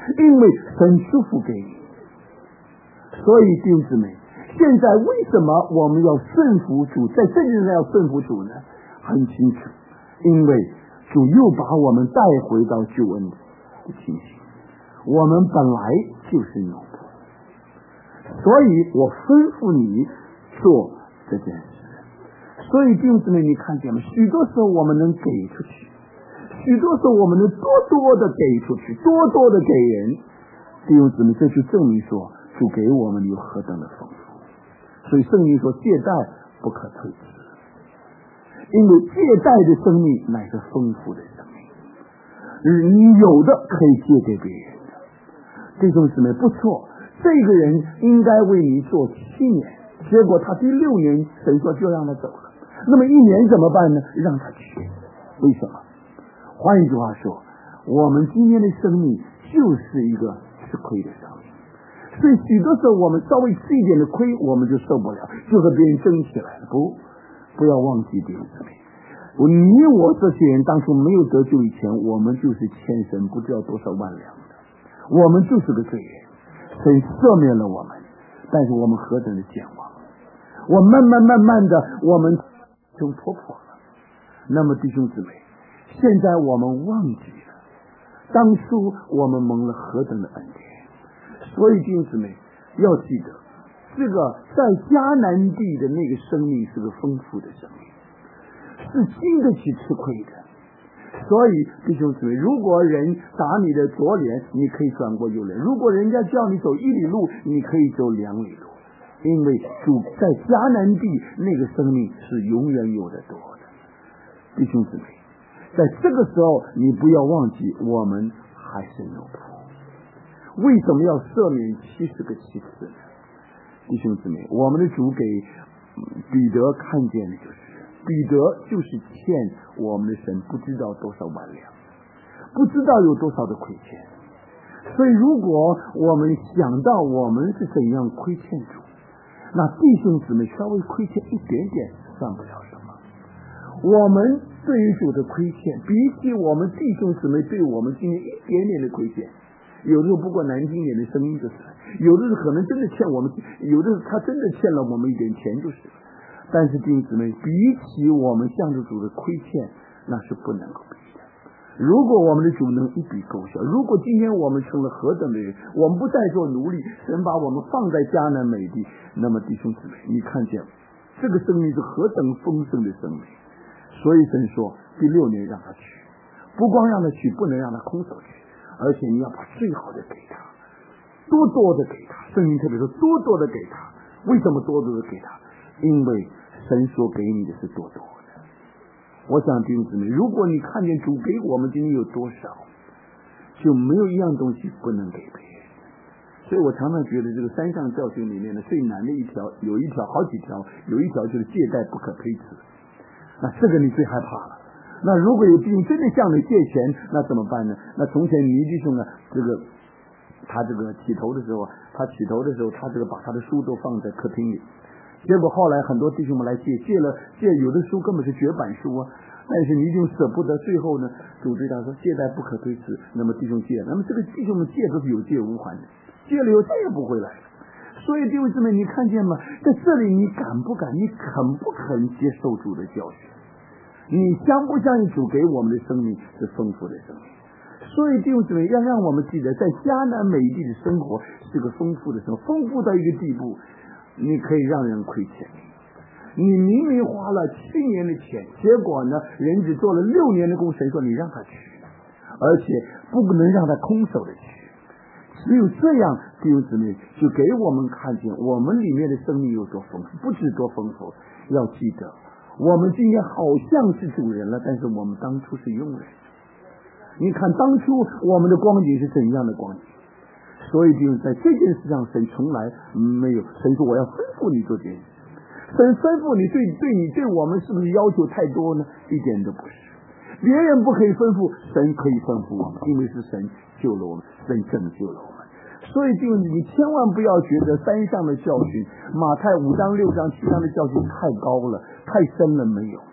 因为神祝福给你。所以弟兄姊妹，现在为什么我们要顺服主，在这件事上要顺服主呢？很清楚，因为主又把我们带回到救恩的情形，我们本来就是奴仆，所以我吩咐你做这件事。所以弟兄姊妹，你看见吗？许多时候我们能给出去，许多时候我们能多多的给出去，多多的给人。弟兄姊妹，这就证明说主给我们有何等的丰富。所以圣经说借贷不可推辞，因为借贷的生命乃是丰富的生命，你有的可以借给别人的。弟兄姊妹，不错，这个人应该为你做7年，结果他第6年神说就让他走了，那么1年怎么办呢？让他去。为什么？换一句话说，我们今天的生命就是一个吃亏的生命，所以许多时候我们稍微吃一点的亏我们就受不了，就和别人争起来了。不要忘记弟兄姊妹，你我这些人当初没有得救以前，我们就是欠神不知道多少万两的，我们就是个罪人，神赦免了我们，但是我们何等的健忘，我慢慢的我们就突破了。那么弟兄姊妹，现在我们忘记了当初我们蒙了何等的恩典。所以弟兄姊妹要记得，这个在迦南地的那个生命是个丰富的生命，是经得起吃亏的。所以弟兄姊妹，如果人打你的左脸，你可以转过右脸；如果人家叫你走1里路，你可以走2里路，因为主在迦南地那个生命是永远有的多的。弟兄姊妹，在这个时候你不要忘记，我们还是奴仆。为什么要赦免70个7次呢？弟兄姊妹，我们的主给彼得看见的就是彼得就是欠我们的神不知道多少万两，不知道有多少的亏欠。所以如果我们想到我们是怎样亏欠主，那弟兄姊妹稍微亏欠一点点算不了什么。我们对于主的亏欠，比起我们弟兄姊妹对我们今天一点点的亏欠，有的时候不过难听点的声音就是，有的是可能真的欠我们，有的是他真的欠了我们一点钱就是。但是弟兄姊妹，比起我们向着主的亏欠，那是不能够比的。如果我们的主能一笔勾销，如果今天我们成了何等的人，我们不再做奴隶，神把我们放在迦南美地，那么弟兄姊妹，你看见这个生命是何等丰盛的生命。所以神说第6年让他去，不光让他去，不能让他空手去，而且你要把最好的给他，多多的给他。圣经特别说多多的给他。为什么多多的给他？因为神所给你的是多多的。我想弟兄姊妹，如果你看见主给我们今天有多少，就没有一样东西不能给别人。所以我常常觉得这个3项教训里面的最难的一条，有一条好几条，有一条就是借贷不可推辞。那这个你最害怕了。那如果有弟兄真的向你借钱，那怎么办呢？那从前倪弟兄呢，他这个起头的时候，他这个把他的书都放在客厅里，结果后来很多弟兄们来借有的书根本是绝版书啊，但是倪弟兄舍不得，最后呢主对他说借贷不可推辞，那么弟兄借，那么这个弟兄们借都是有借无还的，借了以后再也不回来了。所以弟兄姊妹，你看见吗？在这里你敢不敢，你肯不肯接受主的教训？你相不相信主给我们的生命是丰富的生命？所以弟兄姊妹，要让我们记得，在迦南美地的生活是个丰富的生活，丰富到一个地步，你可以让人亏欠你。你明明花了7年的钱，结果呢，人只做了6年的工，谁说你让他去？而且不能让他空手的去。只有这样，弟兄姊妹就给我们看见我们里面的生命有多丰富，不止多丰富。要记得，我们今天好像是主人了，但是我们当初是佣人。你看当初我们的光景是怎样的光景？所以弟兄，在这件事上，神从来没有，神说我要吩咐你做这件事。神吩咐你对我们是不是要求太多呢？一点都不是。别人不可以吩咐，神可以吩咐我们，因为是神救了我们，神拯救了我们。所以就你千万不要觉得3项的教训，马太5章6章7章的教训太高了太深了，没有。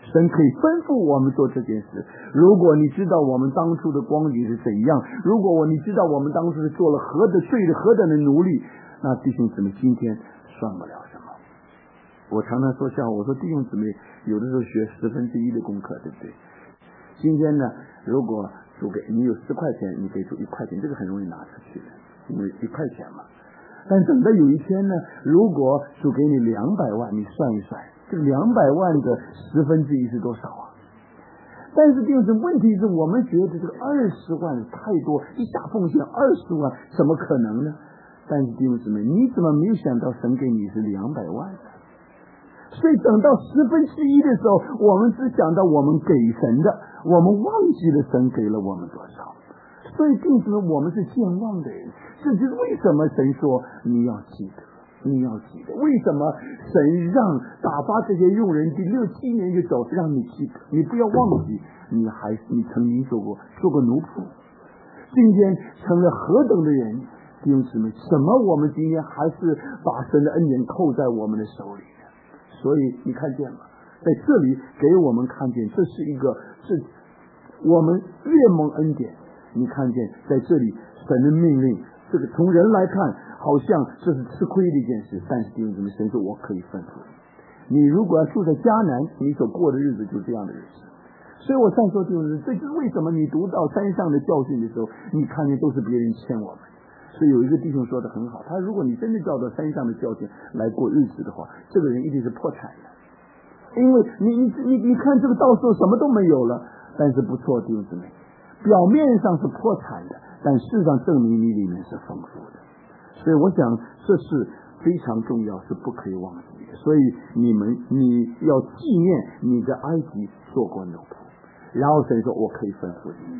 神可以吩咐我们做这件事。如果你知道我们当初的光景是怎样，如果你知道我们当初是做了何等的努力，那弟兄姊妹今天算不了什么。我常常说笑，我说弟兄姊妹有的时候学1/10的功课，对不对？今天呢，如果主给你有10块钱，你给主1块钱，这个很容易拿出去的，因为1块钱嘛。但等到有一天呢，如果主给你200万，你算一算，这个200万的1/10是多少啊？但是弟兄姊妹，问题是我们觉得这个20万太多，一下奉献20万，怎么可能呢？但是弟兄姊妹，你怎么没有想到神给你是200万呢？所以等到1/10的时候，我们只想到我们给神的，我们忘记了神给了我们多少。所以弟兄姊妹，我们是健忘的人，这就是为什么神说你要记得，你要记得。为什么神让打发这些用人第6、7年就走，让你记得，你不要忘记，你曾经做过奴仆，今天成了何等的人。弟兄姊妹，什么我们今天还是把神的恩典扣在我们的手里呢？所以你看见吗？在这里给我们看见，这是我们越蒙恩典。你看见在这里神的命令，这个从人来看好像这是吃亏的一件事，但是弟兄姊妹，神说我可以吩咐你如果要住在迦南，你所过的日子就是这样的日子。所以我再说弟兄姊妹，这就是为什么你读到山上的教训的时候，你看见都是别人欠我们。所以有一个弟兄说的很好，他如果你真的照着山上的教训来过日子的话，这个人一定是破产的，因为你看这个到时候什么都没有了。但是不错，弟兄姊妹，表面上是破产的，但事实上证明你里面是丰富的。所以我想这是非常重要，是不可以忘记的。所以你要纪念你在埃及做过奴仆，然后神说我可以吩咐你。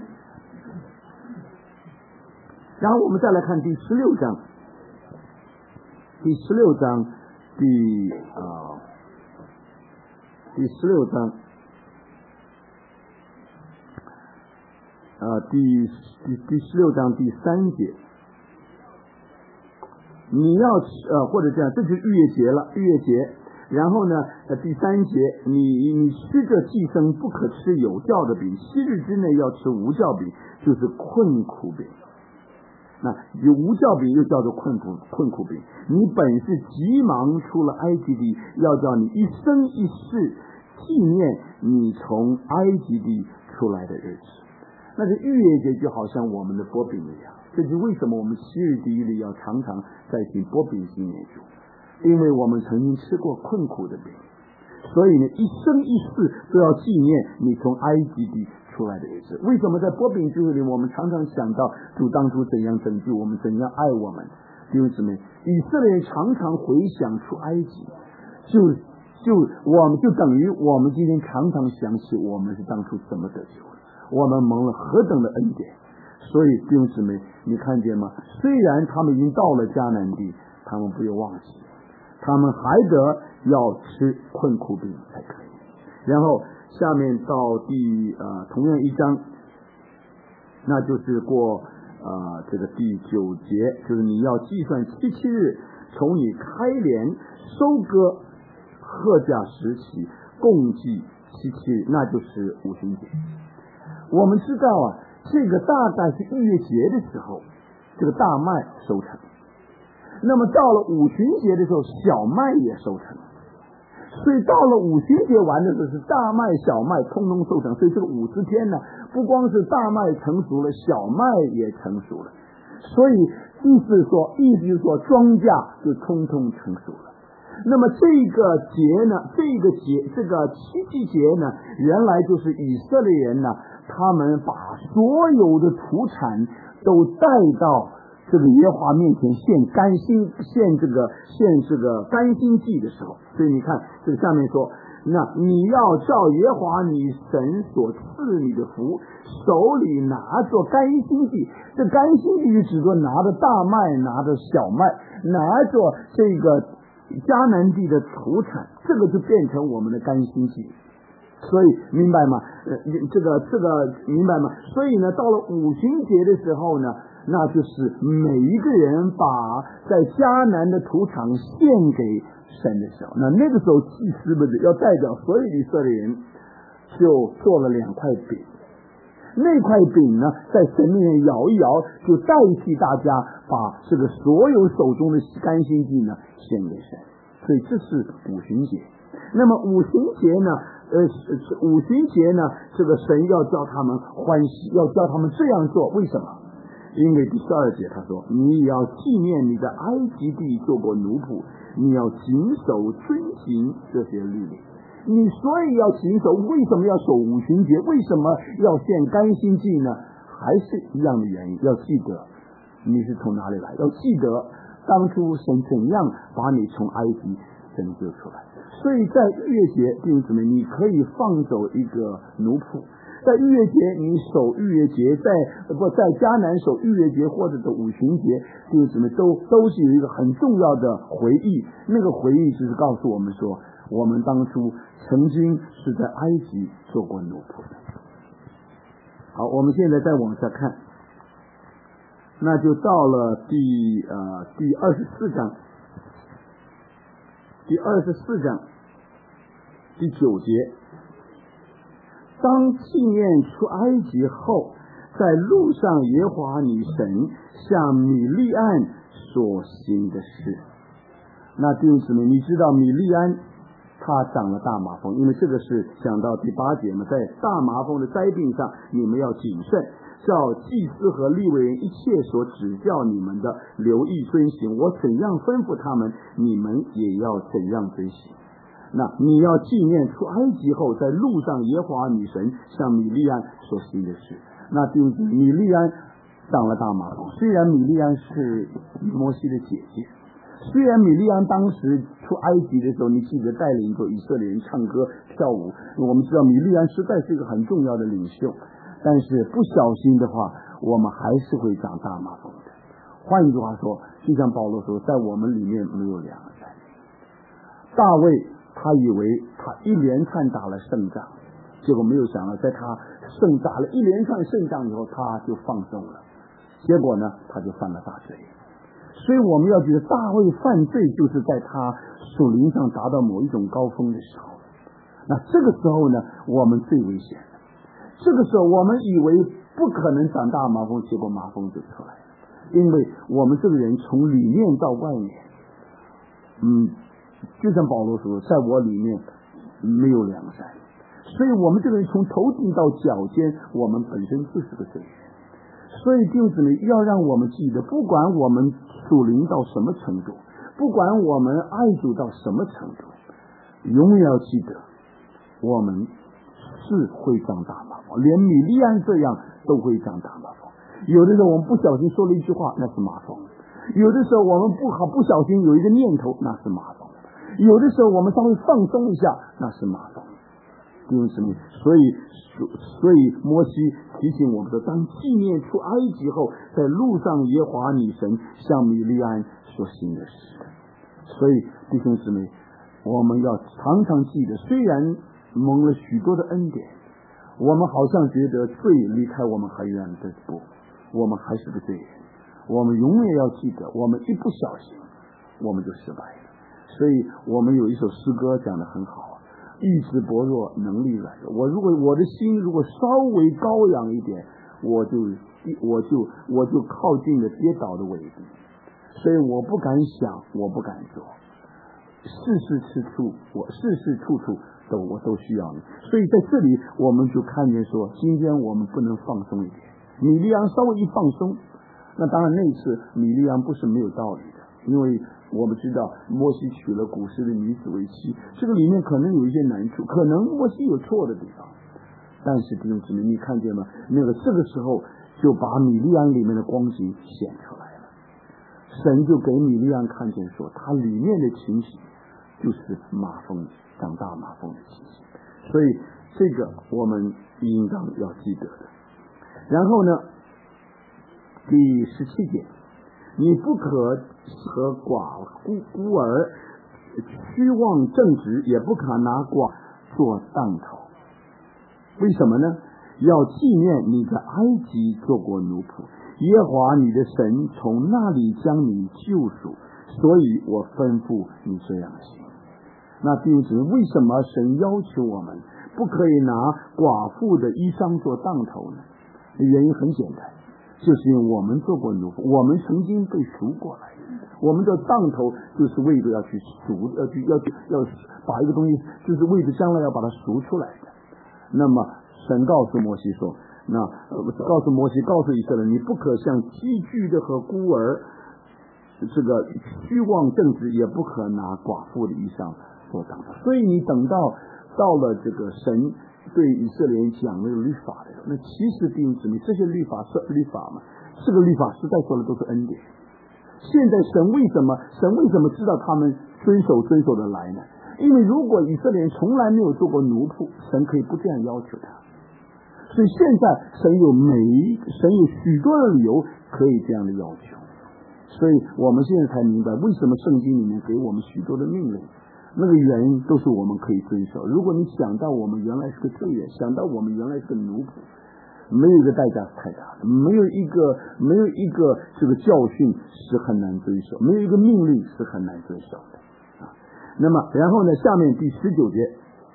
然后我们再来看第16章，第16章第16章第3节，你要或者这样，这就是逾越节了，逾越节。然后呢，第3节，你吃着祭牲不可吃有酵的饼，7日之内要吃无酵饼，就是困苦饼。那有无酵饼又叫做困苦饼。你本是急忙出了埃及地，要叫你一生一世纪念你从埃及地出来的日子。那这逾越节就好像我们的擘饼一样，这就是为什么我们7日第1日要常常在行擘饼纪念主，因为我们曾经吃过困苦的饼，所以呢一生一世都要纪念你从埃及地出来的日子。为什么在擘饼聚会里我们常常想到主当初怎样拯救我们，怎样爱我们？弟兄姊妹，以色列人常常回想出埃及，我们就等于我们今天常常想起我们是当初怎么得救的，我们蒙了何等的恩典。所以弟兄姊妹，你看见吗？虽然他们已经到了迦南地，他们不要忘记，他们还得要吃困苦饼才可以。然后下面到同样1章，那就是过这个第9节，就是你要计算7日，从你开镰收割禾稼时起，共计7日，那就是五旬节。我们知道这个大概是逾越节的时候，这个大麦收成。那么到了五旬节的时候，小麦也收成。所以到了五旬节完的时候，是大麦小麦通通收成。所以这个50天呢，不光是大麦成熟了，小麦也成熟了。所以意思就是说庄稼就通通成熟了。那么这个节呢，这个7季节呢，原来就是以色列人呢，他们把所有的土产都带到这个耶和华面前献甘心祭的时候。所以你看这个下面说，那你要照耶和华你神所赐你的福，手里拿着甘心祭。这甘心祭就指着拿着大麦，拿着小麦，拿着这个迦南地的土产，这个就变成我们的甘心祭。所以明白吗？这个明白吗？所以呢，到了五旬节的时候呢，那就是每一个人把在迦南的土产献给神的时候，那个时候祭司不是要代表所有以色列人就做了2块饼，那块饼呢在神面前摇一摇，就代替大家把这个所有手中的甘心祭呢献给神。所以这是五旬节。那么五旬节呢这个神要叫他们欢喜，要叫他们这样做，为什么？因为第12节他说，你也要纪念你在埃及地做过奴仆，你要谨守遵行这些律例。你所以要谨守，为什么要守五旬节？为什么要献甘心祭呢？还是一样的原因，要记得你是从哪里来，要记得当初神怎样把你从埃及拯救出来。所以在逾越节，弟兄姊妹，你可以放走一个奴仆。在逾越节你守逾越节，在迦南守逾越节或者的五旬节，弟兄姊妹都是有一个很重要的回忆。那个回忆就是告诉我们说，我们当初曾经是在埃及做过奴仆的。好，我们现在再往下看，那就到了第24章，第24章第9节。当纪念出埃及后，在路上耶和华你神向米利暗所行的事。那弟兄姊妹，你知道米利暗他长了大麻风，因为这个是讲到第8节嘛，在大麻风的灾病上，你们要谨慎，照祭司和利未人一切所指教你们的，留意遵行。我怎样吩咐他们，你们也要怎样遵行。那你要纪念出埃及后，在路上耶和华你神向米利暗所行的事。那弟兄姊妹，米利暗长了大麻风，虽然米利暗是摩西的姐姐，虽然米利暗当时出埃及的时候，你记得带领着以色列人唱歌跳舞，我们知道米利暗实在是一个很重要的领袖，但是不小心的话，我们还是会长大麻风的。换一句话说，就像保罗说，在我们里面没有两个人。大卫他以为他一连串打了胜仗，结果没有想到在他打了一连串胜仗以后，他就放纵了，结果呢他就犯了大罪。所以我们要觉得大卫犯罪就是在他属灵上达到某一种高峰的时候，那这个时候呢我们最危险了。这个时候我们以为不可能长大麻风，结果麻风就出来了，因为我们这个人从里面到外面，就像保罗说，在我里面没有良善，所以我们这个人从头顶到脚尖，我们本身就是个罪人。所以弟兄姊妹，要让我们记得，不管我们属灵到什么程度，不管我们爱主到什么程度，永远要记得我们是会长大麻风，连米利暗这样都会长大麻风。有的时候我们不小心说了一句话，那是麻风；有的时候我们不小心有一个念头，那是麻风；有的时候我们稍微放松一下，那是麻风。弟兄姊妹，所以摩西提醒我们说，当纪念出埃及后，在路上耶和华你神向米利暗所行的事。所以弟兄姊妹，我们要常常记得，虽然蒙了许多的恩典，我们好像觉得罪离开我们很远的不，我们还是个罪人。我们永远要记得，我们一不小心我们就失败了。所以我们有一首诗歌讲得很好，意志薄弱，能力软弱。我的心如果稍微高扬一点，我就靠近了跌倒的尾地。所以我不敢想，我不敢做，事事处处我都需要你。所以在这里我们就看见说，今天我们不能放松一点。米利暗稍微一放松，那当然那一次米利暗不是没有道理的，因为我们知道摩西娶了古时的女子为妻，这个里面可能有一些难处，可能摩西有错的地方，但是弟兄姊妹，你看见吗？这个时候就把米利暗里面的光景显出来了。神就给米利暗看见说，他里面的情形就是麻风，长大麻风的情形。所以这个我们应当要记得的。然后呢，第17节，你不可和孤儿虚妄正直，也不可拿寡做当头。为什么呢？要纪念你在埃及做过奴仆，耶和华你的神从那里将你救赎，所以我吩咐你这样行。那弟兄姊妹，为什么神要求我们不可以拿寡妇的衣裳做当头呢？原因很简单，就是因为我们做过奴仆，我们曾经被赎过来，我们的当头就是为着要去赎，要把一个东西，就是为着将来要把它赎出来的。那么神告诉摩西说，告诉摩西，告诉以色列人，你不可向寄居的和孤儿这个虚妄正直，也不可拿寡妇的衣裳做当头。所以你等到了这个神对以色列人讲那个律法的时候，那其实弟兄姊妹，这些律法是律法嘛？这个律法实在说的都是恩典。现在神为什么知道他们遵守的来呢？因为如果以色列人从来没有做过奴仆，神可以不这样要求他。所以现在神有许多的理由可以这样的要求。所以我们现在才明白为什么圣经里面给我们许多的命令，那个原因都是我们可以遵守。如果你想到我们原来是个罪人，想到我们原来是个奴仆，没有一个代价是太大的，没有一个这个教训是很难遵守，没有一个命令是很难遵守的。那么然后呢，下面第19节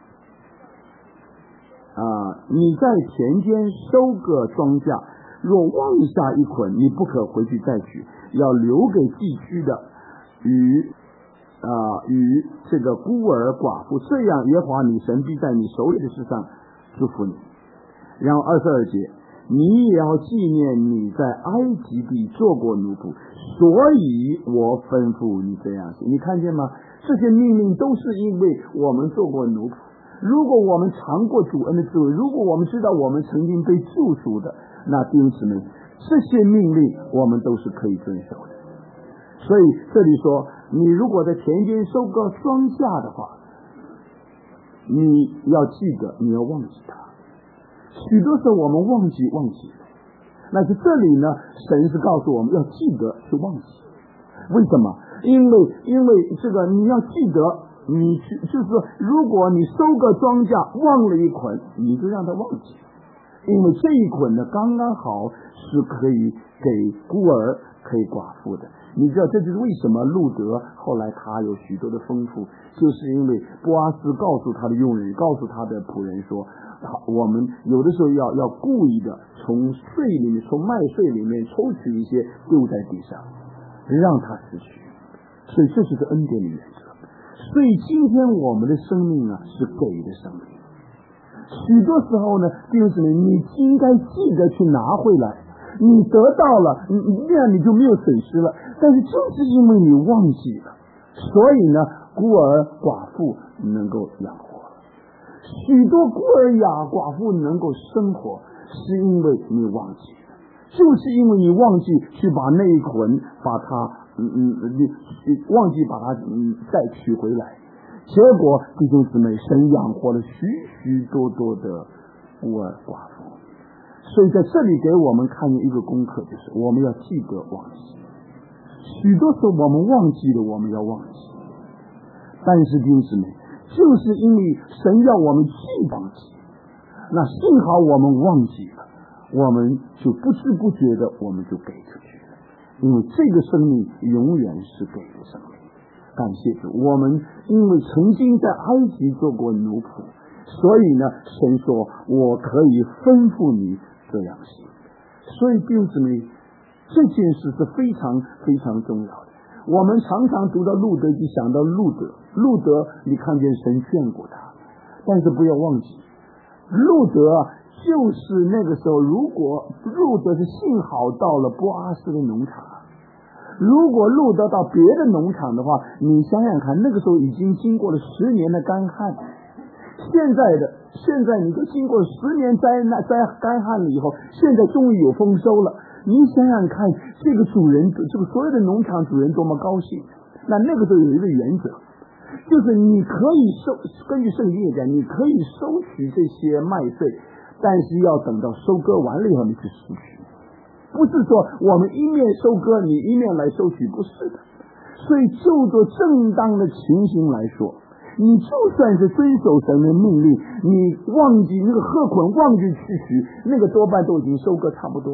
你在田间收割庄稼，若忘下一捆，你不可回去再取，要留给寄居的与这个孤儿寡妇，这样耶和华你神必在你手里的事上祝福你。然后22节，你也要纪念你在埃及地做过奴仆，所以我吩咐你这样行。你看见吗？这些命令都是因为我们做过奴仆。如果我们尝过主恩的滋味，如果我们知道我们曾经被救赎的，那弟兄姊妹，这些命令我们都是可以遵守的。所以这里说，你如果在田间收割庄稼的话，你要记得，你要忘记它。许多时候我们忘记了，但是这里呢，神是告诉我们要记得去忘记。为什么？因为这个你要记得，你就是说，如果你收割庄稼忘了一捆，你就让它忘记，因为这一捆呢刚刚好是可以给孤儿可以寡妇的。你知道这就是为什么路德后来他有许多的丰富，就是因为波阿斯告诉他的佣人，告诉他的仆人说，我们有的时候要故意的从麦穗里面抽取一些丢在地上，让他失去。所以这是个恩典的原则。所以今天我们的生命是给的生命，许多时候呢，弟兄姊妹，你应该记得去拿回来。你得到了，这样你就没有损失了。但是就是因为你忘记了，所以呢，孤儿寡妇能够养活，许多孤儿寡妇能够生活，是因为你忘记了，就是因为你忘记去把那一捆把它忘记把它再取回来，结果弟兄姊妹，神养活了许多的孤儿寡妇。所以在这里给我们看见一个功课，就是我们要记得忘记。许多时候我们忘记了，我们要忘记。但是弟兄姊妹，就是因为神要我们去忘记，那幸好我们忘记了，我们就不知不觉的我们就给出去了。因为这个生命永远是给的生命。感谢主，我们因为曾经在埃及做过奴仆，所以呢，神说我可以吩咐你这样行。所以弟兄姊妹，这件事是非常非常重要的。我们常常读到路德就想到路德你看见神眷顾他，但是不要忘记，路德就是那个时候，如果路德是幸好到了波阿斯的农场，如果路德到别的农场的话，你想想看，那个时候已经经过了10年的干旱，现在你都经过10年干旱了以后，现在终于有丰收了。你想想看，这个主人，这个所有的农场主人多么高兴。那个时候有一个原则，就是你可以根据圣经也讲，你可以收取这些麦穗，但是要等到收割完了以后你去收取，不是说我们一面收割你一面来收取，不是的。所以就着正当的情形来说，你就算是遵守神的命令，你忘记那个禾捆忘记去取，那个多半都已经收割差不多了。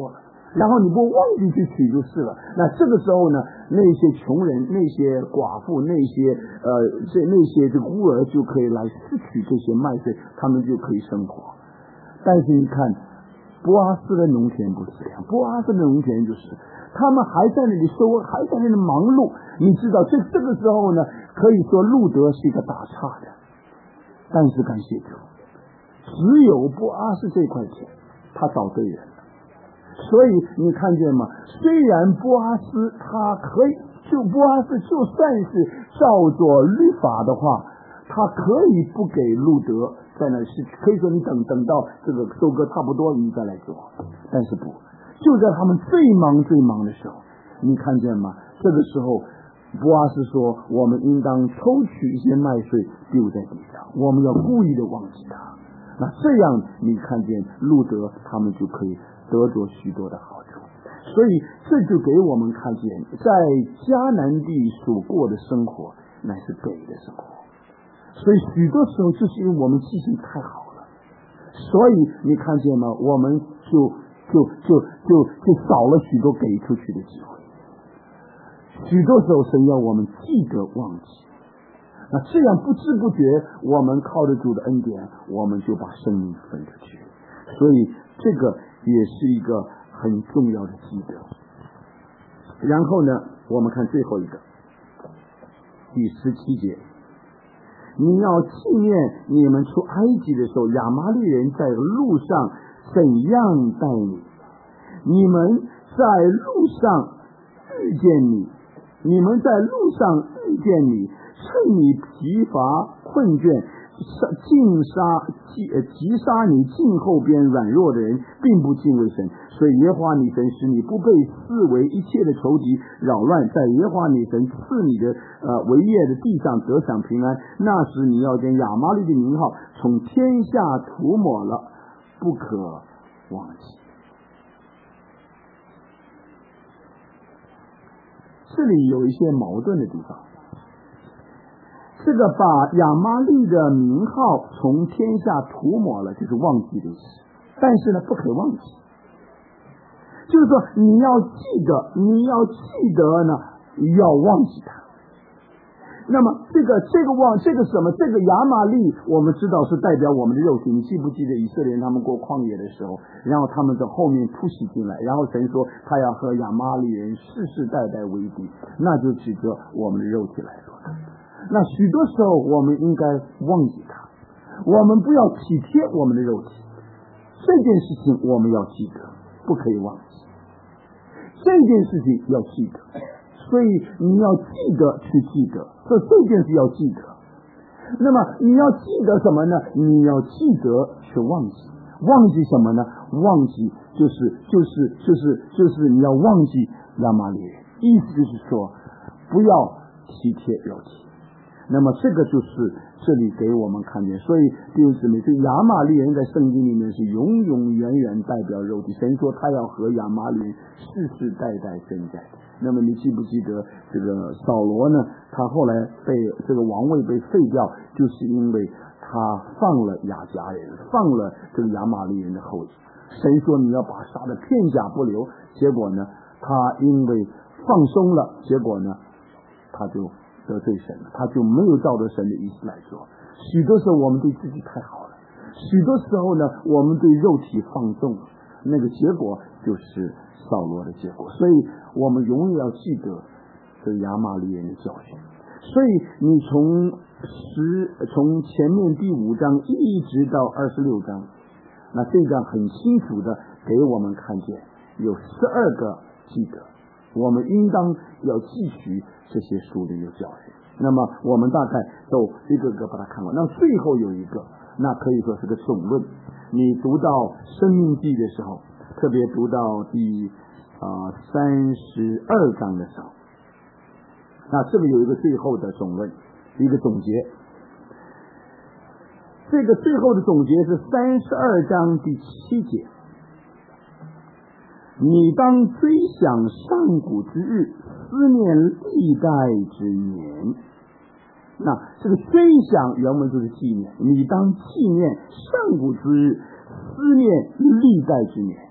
然后你不忘记去取就是了。那这个时候呢，那些穷人、那些寡妇、那些这个孤儿就可以来拾取这些麦穗，他们就可以生活。但是你看波阿斯的农田不是这样，波阿斯的农田就是他们还在那里收，还在那里忙碌。你知道这个时候呢，可以说路德是一个打岔的，但是感谢主，只有波阿斯这块田他找对人了。所以你看见吗？虽然波阿斯他可以，波阿斯就算是照着律法的话，他可以不给路德在那，是可以说你等到这个收割差不多你再来做，但是不，就在他们最忙的时候，你看见吗？这个时候波阿斯说，我们应当抽取一些麦穗丢在地上，我们要故意的忘记它。那这样你看见路德他们就可以得着许多的好处。所以这就给我们看见，在迦南地所过的生活乃是对的生活。所以许多时候就是因为我们记性太好了，所以你看见吗？我们就少了许多给出去的机会。许多时候神要我们记得忘记，那这样不知不觉我们靠着主的恩典，我们就把生命分出去。所以这个也是一个很重要的记得。然后呢，我们看最后一个第17节，你要纪念你们出埃及的时候，亚玛力人在路上怎样待你，你们在路上遇见你，你们在路上遇见你，趁你疲乏困倦，击杀你近后边软弱的人，并不敬畏神。所以耶和华你神使你不被四围一切的仇敌扰乱，在耶和华你神赐你的为业的地上得享平安。那时你要将亚玛力的名号从天下涂抹了，不可忘记。这里有一些矛盾的地方。这个把亚玛力的名号从天下涂抹了，就是忘记的意思。但是呢，不可以忘记，就是说你要记得呢，要忘记它。那么这个什么？这个亚玛力，我们知道是代表我们的肉体。你记不记得以色列人他们过旷野的时候，然后他们在后面突袭进来，然后神说他要和亚玛力人世世代代为敌，那就指着我们的肉体来说的。那许多时候我们应该忘记它，我们不要体贴我们的肉体。这件事情我们要记得，不可以忘记。这件事情要记得，所以你要记得去记得，这件事要记得。那么你要记得什么呢？你要记得去忘记。忘记什么呢？忘记就是你要忘记亚玛力人，意思就是说不要体贴肉体。那么这个就是这里给我们看见，所以弟兄姊妹，这亚玛力人在圣经里面是永永远远代表肉体。神说他要和亚玛力人世世代代争战。那么你记不记得这个扫罗呢？他后来被这个王位被废掉，就是因为他放了亚甲人，放了这个亚玛力人的后裔。神说你要把杀的片甲不留，结果呢，他因为放松了，结果呢，他就得罪神了，他就没有照着神的意思来做。许多时候我们对自己太好了，许多时候呢，我们对肉体放纵了，那个结果就是扫罗的结果。所以我们永远要记得这亚玛力人的教训。所以你从前面第5章一直到26章，那这章很清楚的给我们看见有12个记得，我们应当要汲取这些属灵的教训。那么我们大概都一个个把它看完。那最后有一个，那可以说是个总论。你读到生命记的时候，特别读到第32章的时候，那这个有一个最后的总论，一个总结。这个最后的总结是32章第7节，你当追想上古之日，思念历代之年。那这个追想原文就是纪念，你当纪念上古之日，思念历代之年。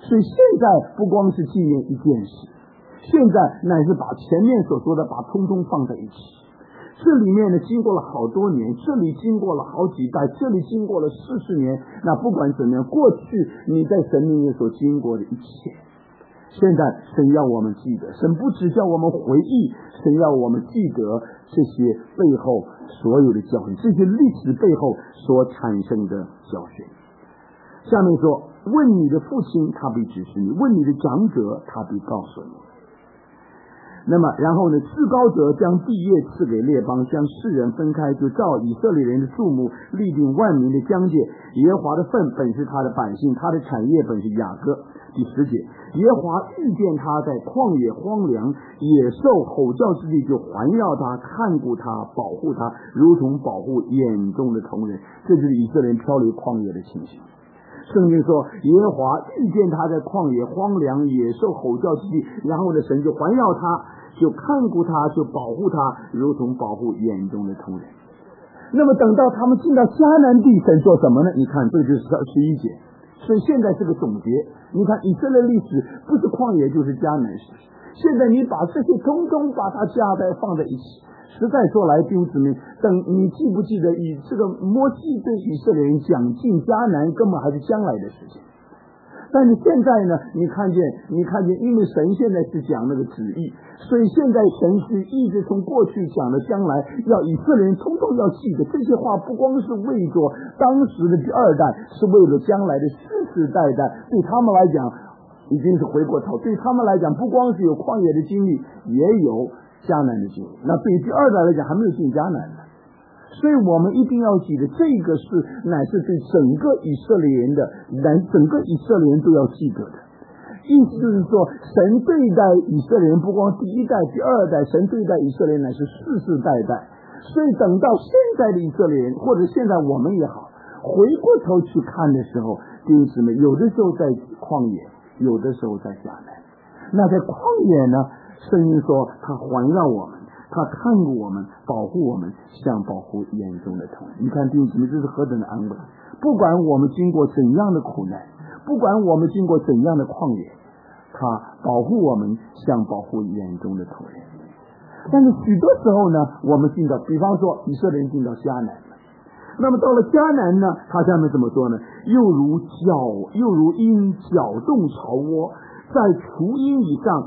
所以现在不光是纪念一件事，现在乃是把前面所说的把通通放在一起。这里面呢经过了好多年，这里经过了好几代，这里经过了40年，那不管怎么样，过去你在神里面所经过的一切，现在神要我们记得，神不只叫我们回忆，神要我们记得这些背后所有的教训，这些历史背后所产生的教训。下面说，问你的父亲，他必指示你；问你的长者，他必告诉你。那么然后呢，至高者将地业赐给列邦，将世人分开，就照以色列人的数目立定万民的疆界。耶和华的份本是他的百姓，他的产业本是雅各。第10节，耶和华遇见他在旷野荒凉，野兽吼叫之地，就环绕他，看顾他，保护他，如同保护眼中的瞳人。这就是以色列人漂流旷野的情形。圣经说，耶和华遇见他在旷野荒凉，野兽吼叫之地，然后呢，神就环绕他，就看顾他，就保护他，如同保护眼中的瞳人。那么等到他们进到迦南地，神做什么呢？你看，这就是11节。所以现在是个总结。你看以色列历史不是旷野就是迦南史，现在你把这些通通把它加在放在一起。实在说来，弟兄姊妹，等你记不记得以这个摩西对以色列人讲进迦南根本还是将来的事情。但是现在呢，你看见，因为神现在是讲那个旨意，所以现在神是一直从过去讲的将来，要以色列人通通要记得这些话，不光是为着当时的第2代，是为了将来的世世代代，对他们来讲已经是回过头，对他们来讲不光是有旷野的经历，也有迦南的经历。那对第2代来讲还没有进迦南呢。所以我们一定要记得，这个乃是对整个以色列人的，整个以色列人都要记得的。意思是说，神对待以色列人不光第1代、第2代，神对待以色列人乃是世世代代。所以等到现在的以色列人，或者现在我们也好，回过头去看的时候，弟兄姊妹，有的时候在旷野，有的时候在迦南。那在旷野呢，圣经说他环绕我们，他看顾我们，保护我们，像保护眼中的瞳人。你看弟兄姊妹，这是何等的安慰！不管我们经过怎样的苦难，不管我们经过怎样的旷野，他保护我们，像保护眼中的瞳人。但是许多时候呢，我们进到，比方说以色列人进到迦南了，那么到了迦南呢，他下面怎么说呢？又如鹰搅动巢窝，在雏鹰以上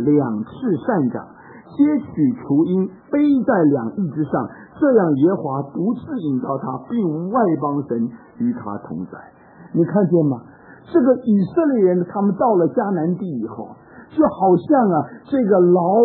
2翅上长，接取雏鹰，背在2翼之上，这样耶和华独自引导他，并无外邦神与他同在。你看见吗？这个以色列人他们到了迦南地以后，就好像这个老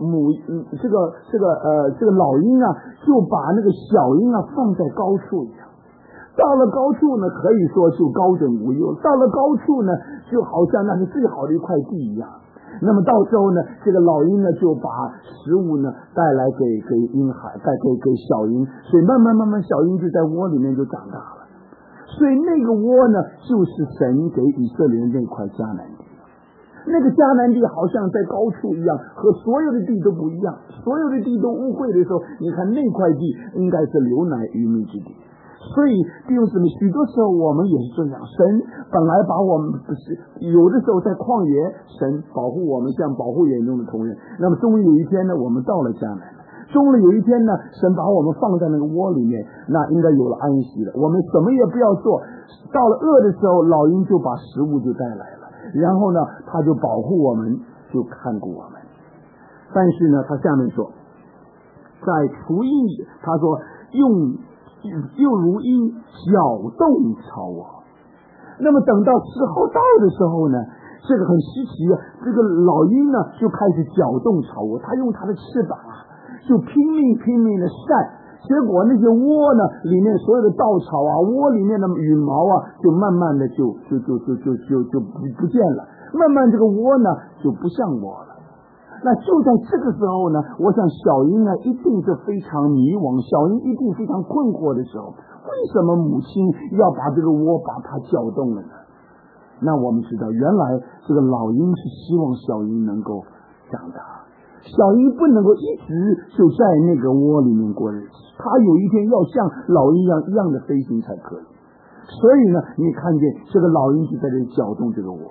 鹰就把那个小鹰放在高处一样。到了高处呢，可以说就高枕无忧；到了高处呢，就好像那是最好的一块地一样。那么到时候呢，这个老鹰呢就把食物呢带来给婴孩，带给小鹰，所以慢慢小鹰就在窝里面就长大了。所以那个窝呢，就是神给以色列人那块迦南地。那个迦南地好像在高处一样，和所有的地都不一样。所有的地都污秽的时候，你看那块地应该是流奶与蜜之地。所以弟兄姊妹，许多时候我们也是这样，神本来把我们有的时候在旷野，神保护我们，像保护眼中的瞳人。那么终于有一天呢，我们到了迦南了。终于有一天呢，神把我们放在那个窝里面，那应该有了安息了。我们什么也不要做，到了饿的时候，老鹰就把食物就带来了，然后呢，他就保护我们，就看顾我们。但是呢，他下面说，在雏鹰，他说又如鹰搅动巢窝。那么等到时候到的时候呢，这个很稀奇这个老鹰呢就开始搅动巢窝，他用他的翅膀就拼命的扇，结果那些窝呢里面所有的稻草窝里面的羽毛就慢慢的就不见了，慢慢这个窝呢就不像窝了。那就在这个时候呢，我想小鹰一定是非常迷惘，小鹰一定非常困惑的时候，为什么母亲要把这个窝把它搅动了呢？那我们知道，原来这个老鹰是希望小鹰能够长大，小鹰不能够一直就在那个窝里面过日子，它有一天要像老鹰一样的飞行才可以。所以呢，你看见这个老鹰就在这里搅动这个窝。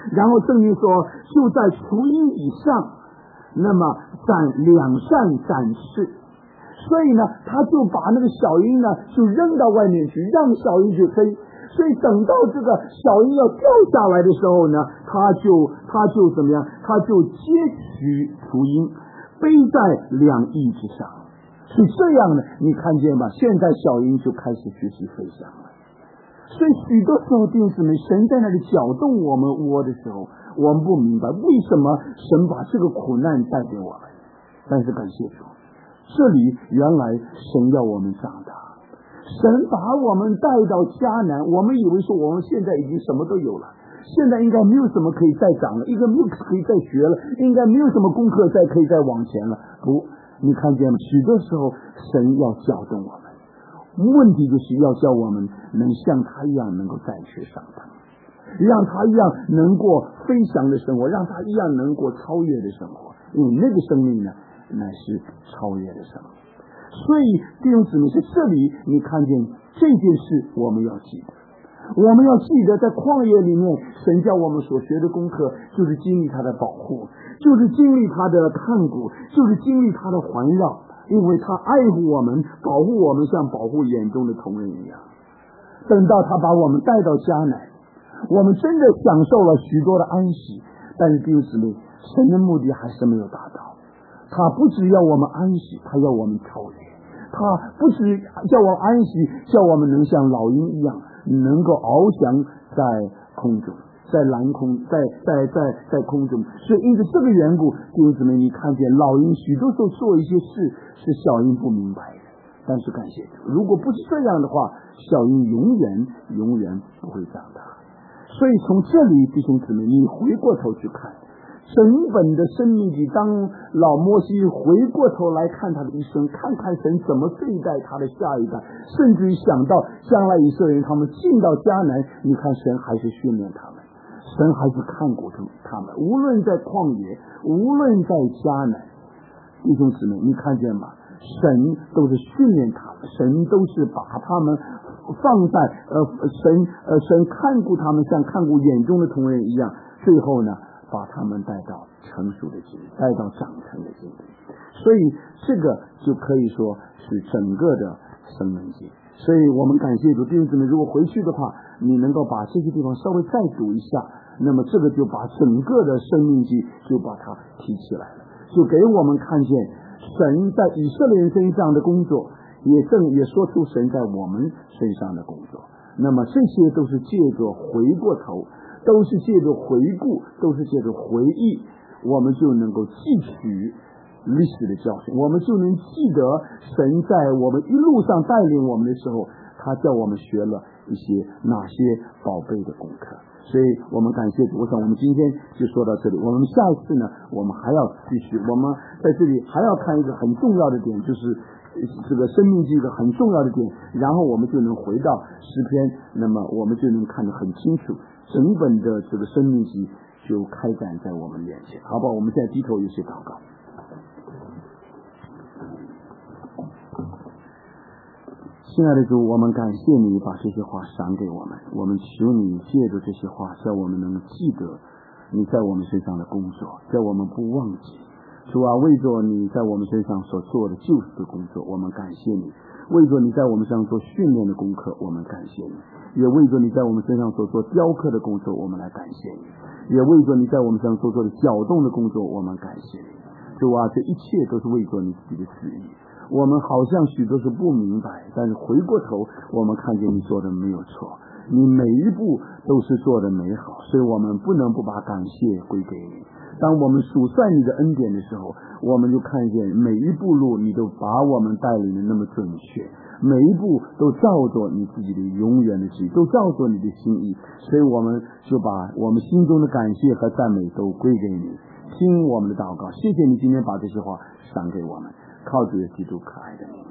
然后圣经说就在雏鹰以上，那么两扇展翅，所以呢他就把那个小鹰呢就扔到外面去，让小鹰去飞。所以等到这个小鹰要掉下来的时候呢，他就怎么样？他就接取雏鹰，背在两翼之上。是这样的，你看见吗？现在小鹰就开始学习飞翔了。所以许多时候弟兄姊妹，神在那里搅动我们窝的时候，我们不明白为什么神把这个苦难带给我们。但是感谢主，这里原来神要我们长大，神把我们带到迦南，我们以为说我们现在已经什么都有了，现在应该没有什么可以再长了，应该没有可以再学了，应该没有什么功课可以再往前了。不，你看见吗？许多时候神要搅动我们，问题就是要叫我们能像他一样能够再去上腾，让他一样能过飞翔的生活，让他一样能过超越的生活，因为那个生命呢乃是超越的生命。所以弟兄姊妹，在这里你看见这件事，我们要记得，我们要记得在旷野里面神叫我们所学的功课，就是经历他的保护，就是经历他的看顾，就是经历他的环绕，因为他爱护我们，保护我们，像保护眼中的瞳人一样。等到他把我们带到迦南，我们真的享受了许多的安息，但是弟兄姊妹，神的目的还是没有达到。他不只要我们安息，他要我们超越。他不只叫我们安息，叫我们能像老鹰一样，能够翱翔在空中，在蓝空，在空中。所以因着这个缘故，弟兄姊妹，你看见老鹰许多时候做一些事是小鹰不明白的，但是感谢主，如果不是这样的话，小鹰永远不会长大。所以从这里，弟兄姊妹，你回过头去看整本的生命记，当老摩西回过头来看他的一生，看看神怎么对待他的下一代，甚至于想到将来以色列人他们进到迦南，你看神还是训练他们，神还是看顾他们，无论在旷野，无论在迦南。弟兄姊妹，你看见吗？神都是训练他们，神都是把他们放在神看顾他们，像看顾眼中的瞳人一样，最后呢把他们带到成熟的境地，带到长成的境地。所以这个就可以说是整个的生命记。所以我们感谢主，弟兄姊妹，如果回去的话，你能够把这些地方稍微再读一下，那么这个就把整个的生命记就把它提起来了，就给我们看见神在以色列人身上的工作，也说出神在我们身上的工作。那么这些都是借着回过头，都是借着回顾，都是借着回忆，我们就能够汲取历史的教训，我们就能记得神在我们一路上带领我们的时候，他叫我们学了一些哪些宝贝的功课。所以我们感谢主，我想我们今天就说到这里，我们下一次呢，我们还要继续，我们在这里还要看一个很重要的点，就是这个生命记一个很重要的点，然后我们就能回到诗篇，那么我们就能看得很清楚，整本的这个生命记就开展在我们面前，好不好？我们现在低头有些祷告。亲爱的主，我们感谢你把这些话赏给我们，我们求你借着这些话，叫我们能记得你在我们身上的工作，叫我们不忘记。主啊，为着你在我们身上所做的救赎的工作，我们感谢你；为着你在我们身上做训练的功课，我们感谢你；也为着你在我们身上所做雕刻的工作，我们来感谢你；也为着你在我们身上所做的搅动的工作，我们感谢你。主啊，这一切都是为着你自己的旨意。我们好像许多是不明白，但是回过头我们看见你做的没有错，你每一步都是做的美好，所以我们不能不把感谢归给你。当我们数算你的恩典的时候，我们就看见每一步路你都把我们带领的那么准确，每一步都照着你自己的永远的旨意，都照着你的心意，所以我们就把我们心中的感谢和赞美都归给你。听我们的祷告，谢谢你今天把这些话赏给我们，靠主耶稣基督可爱的名。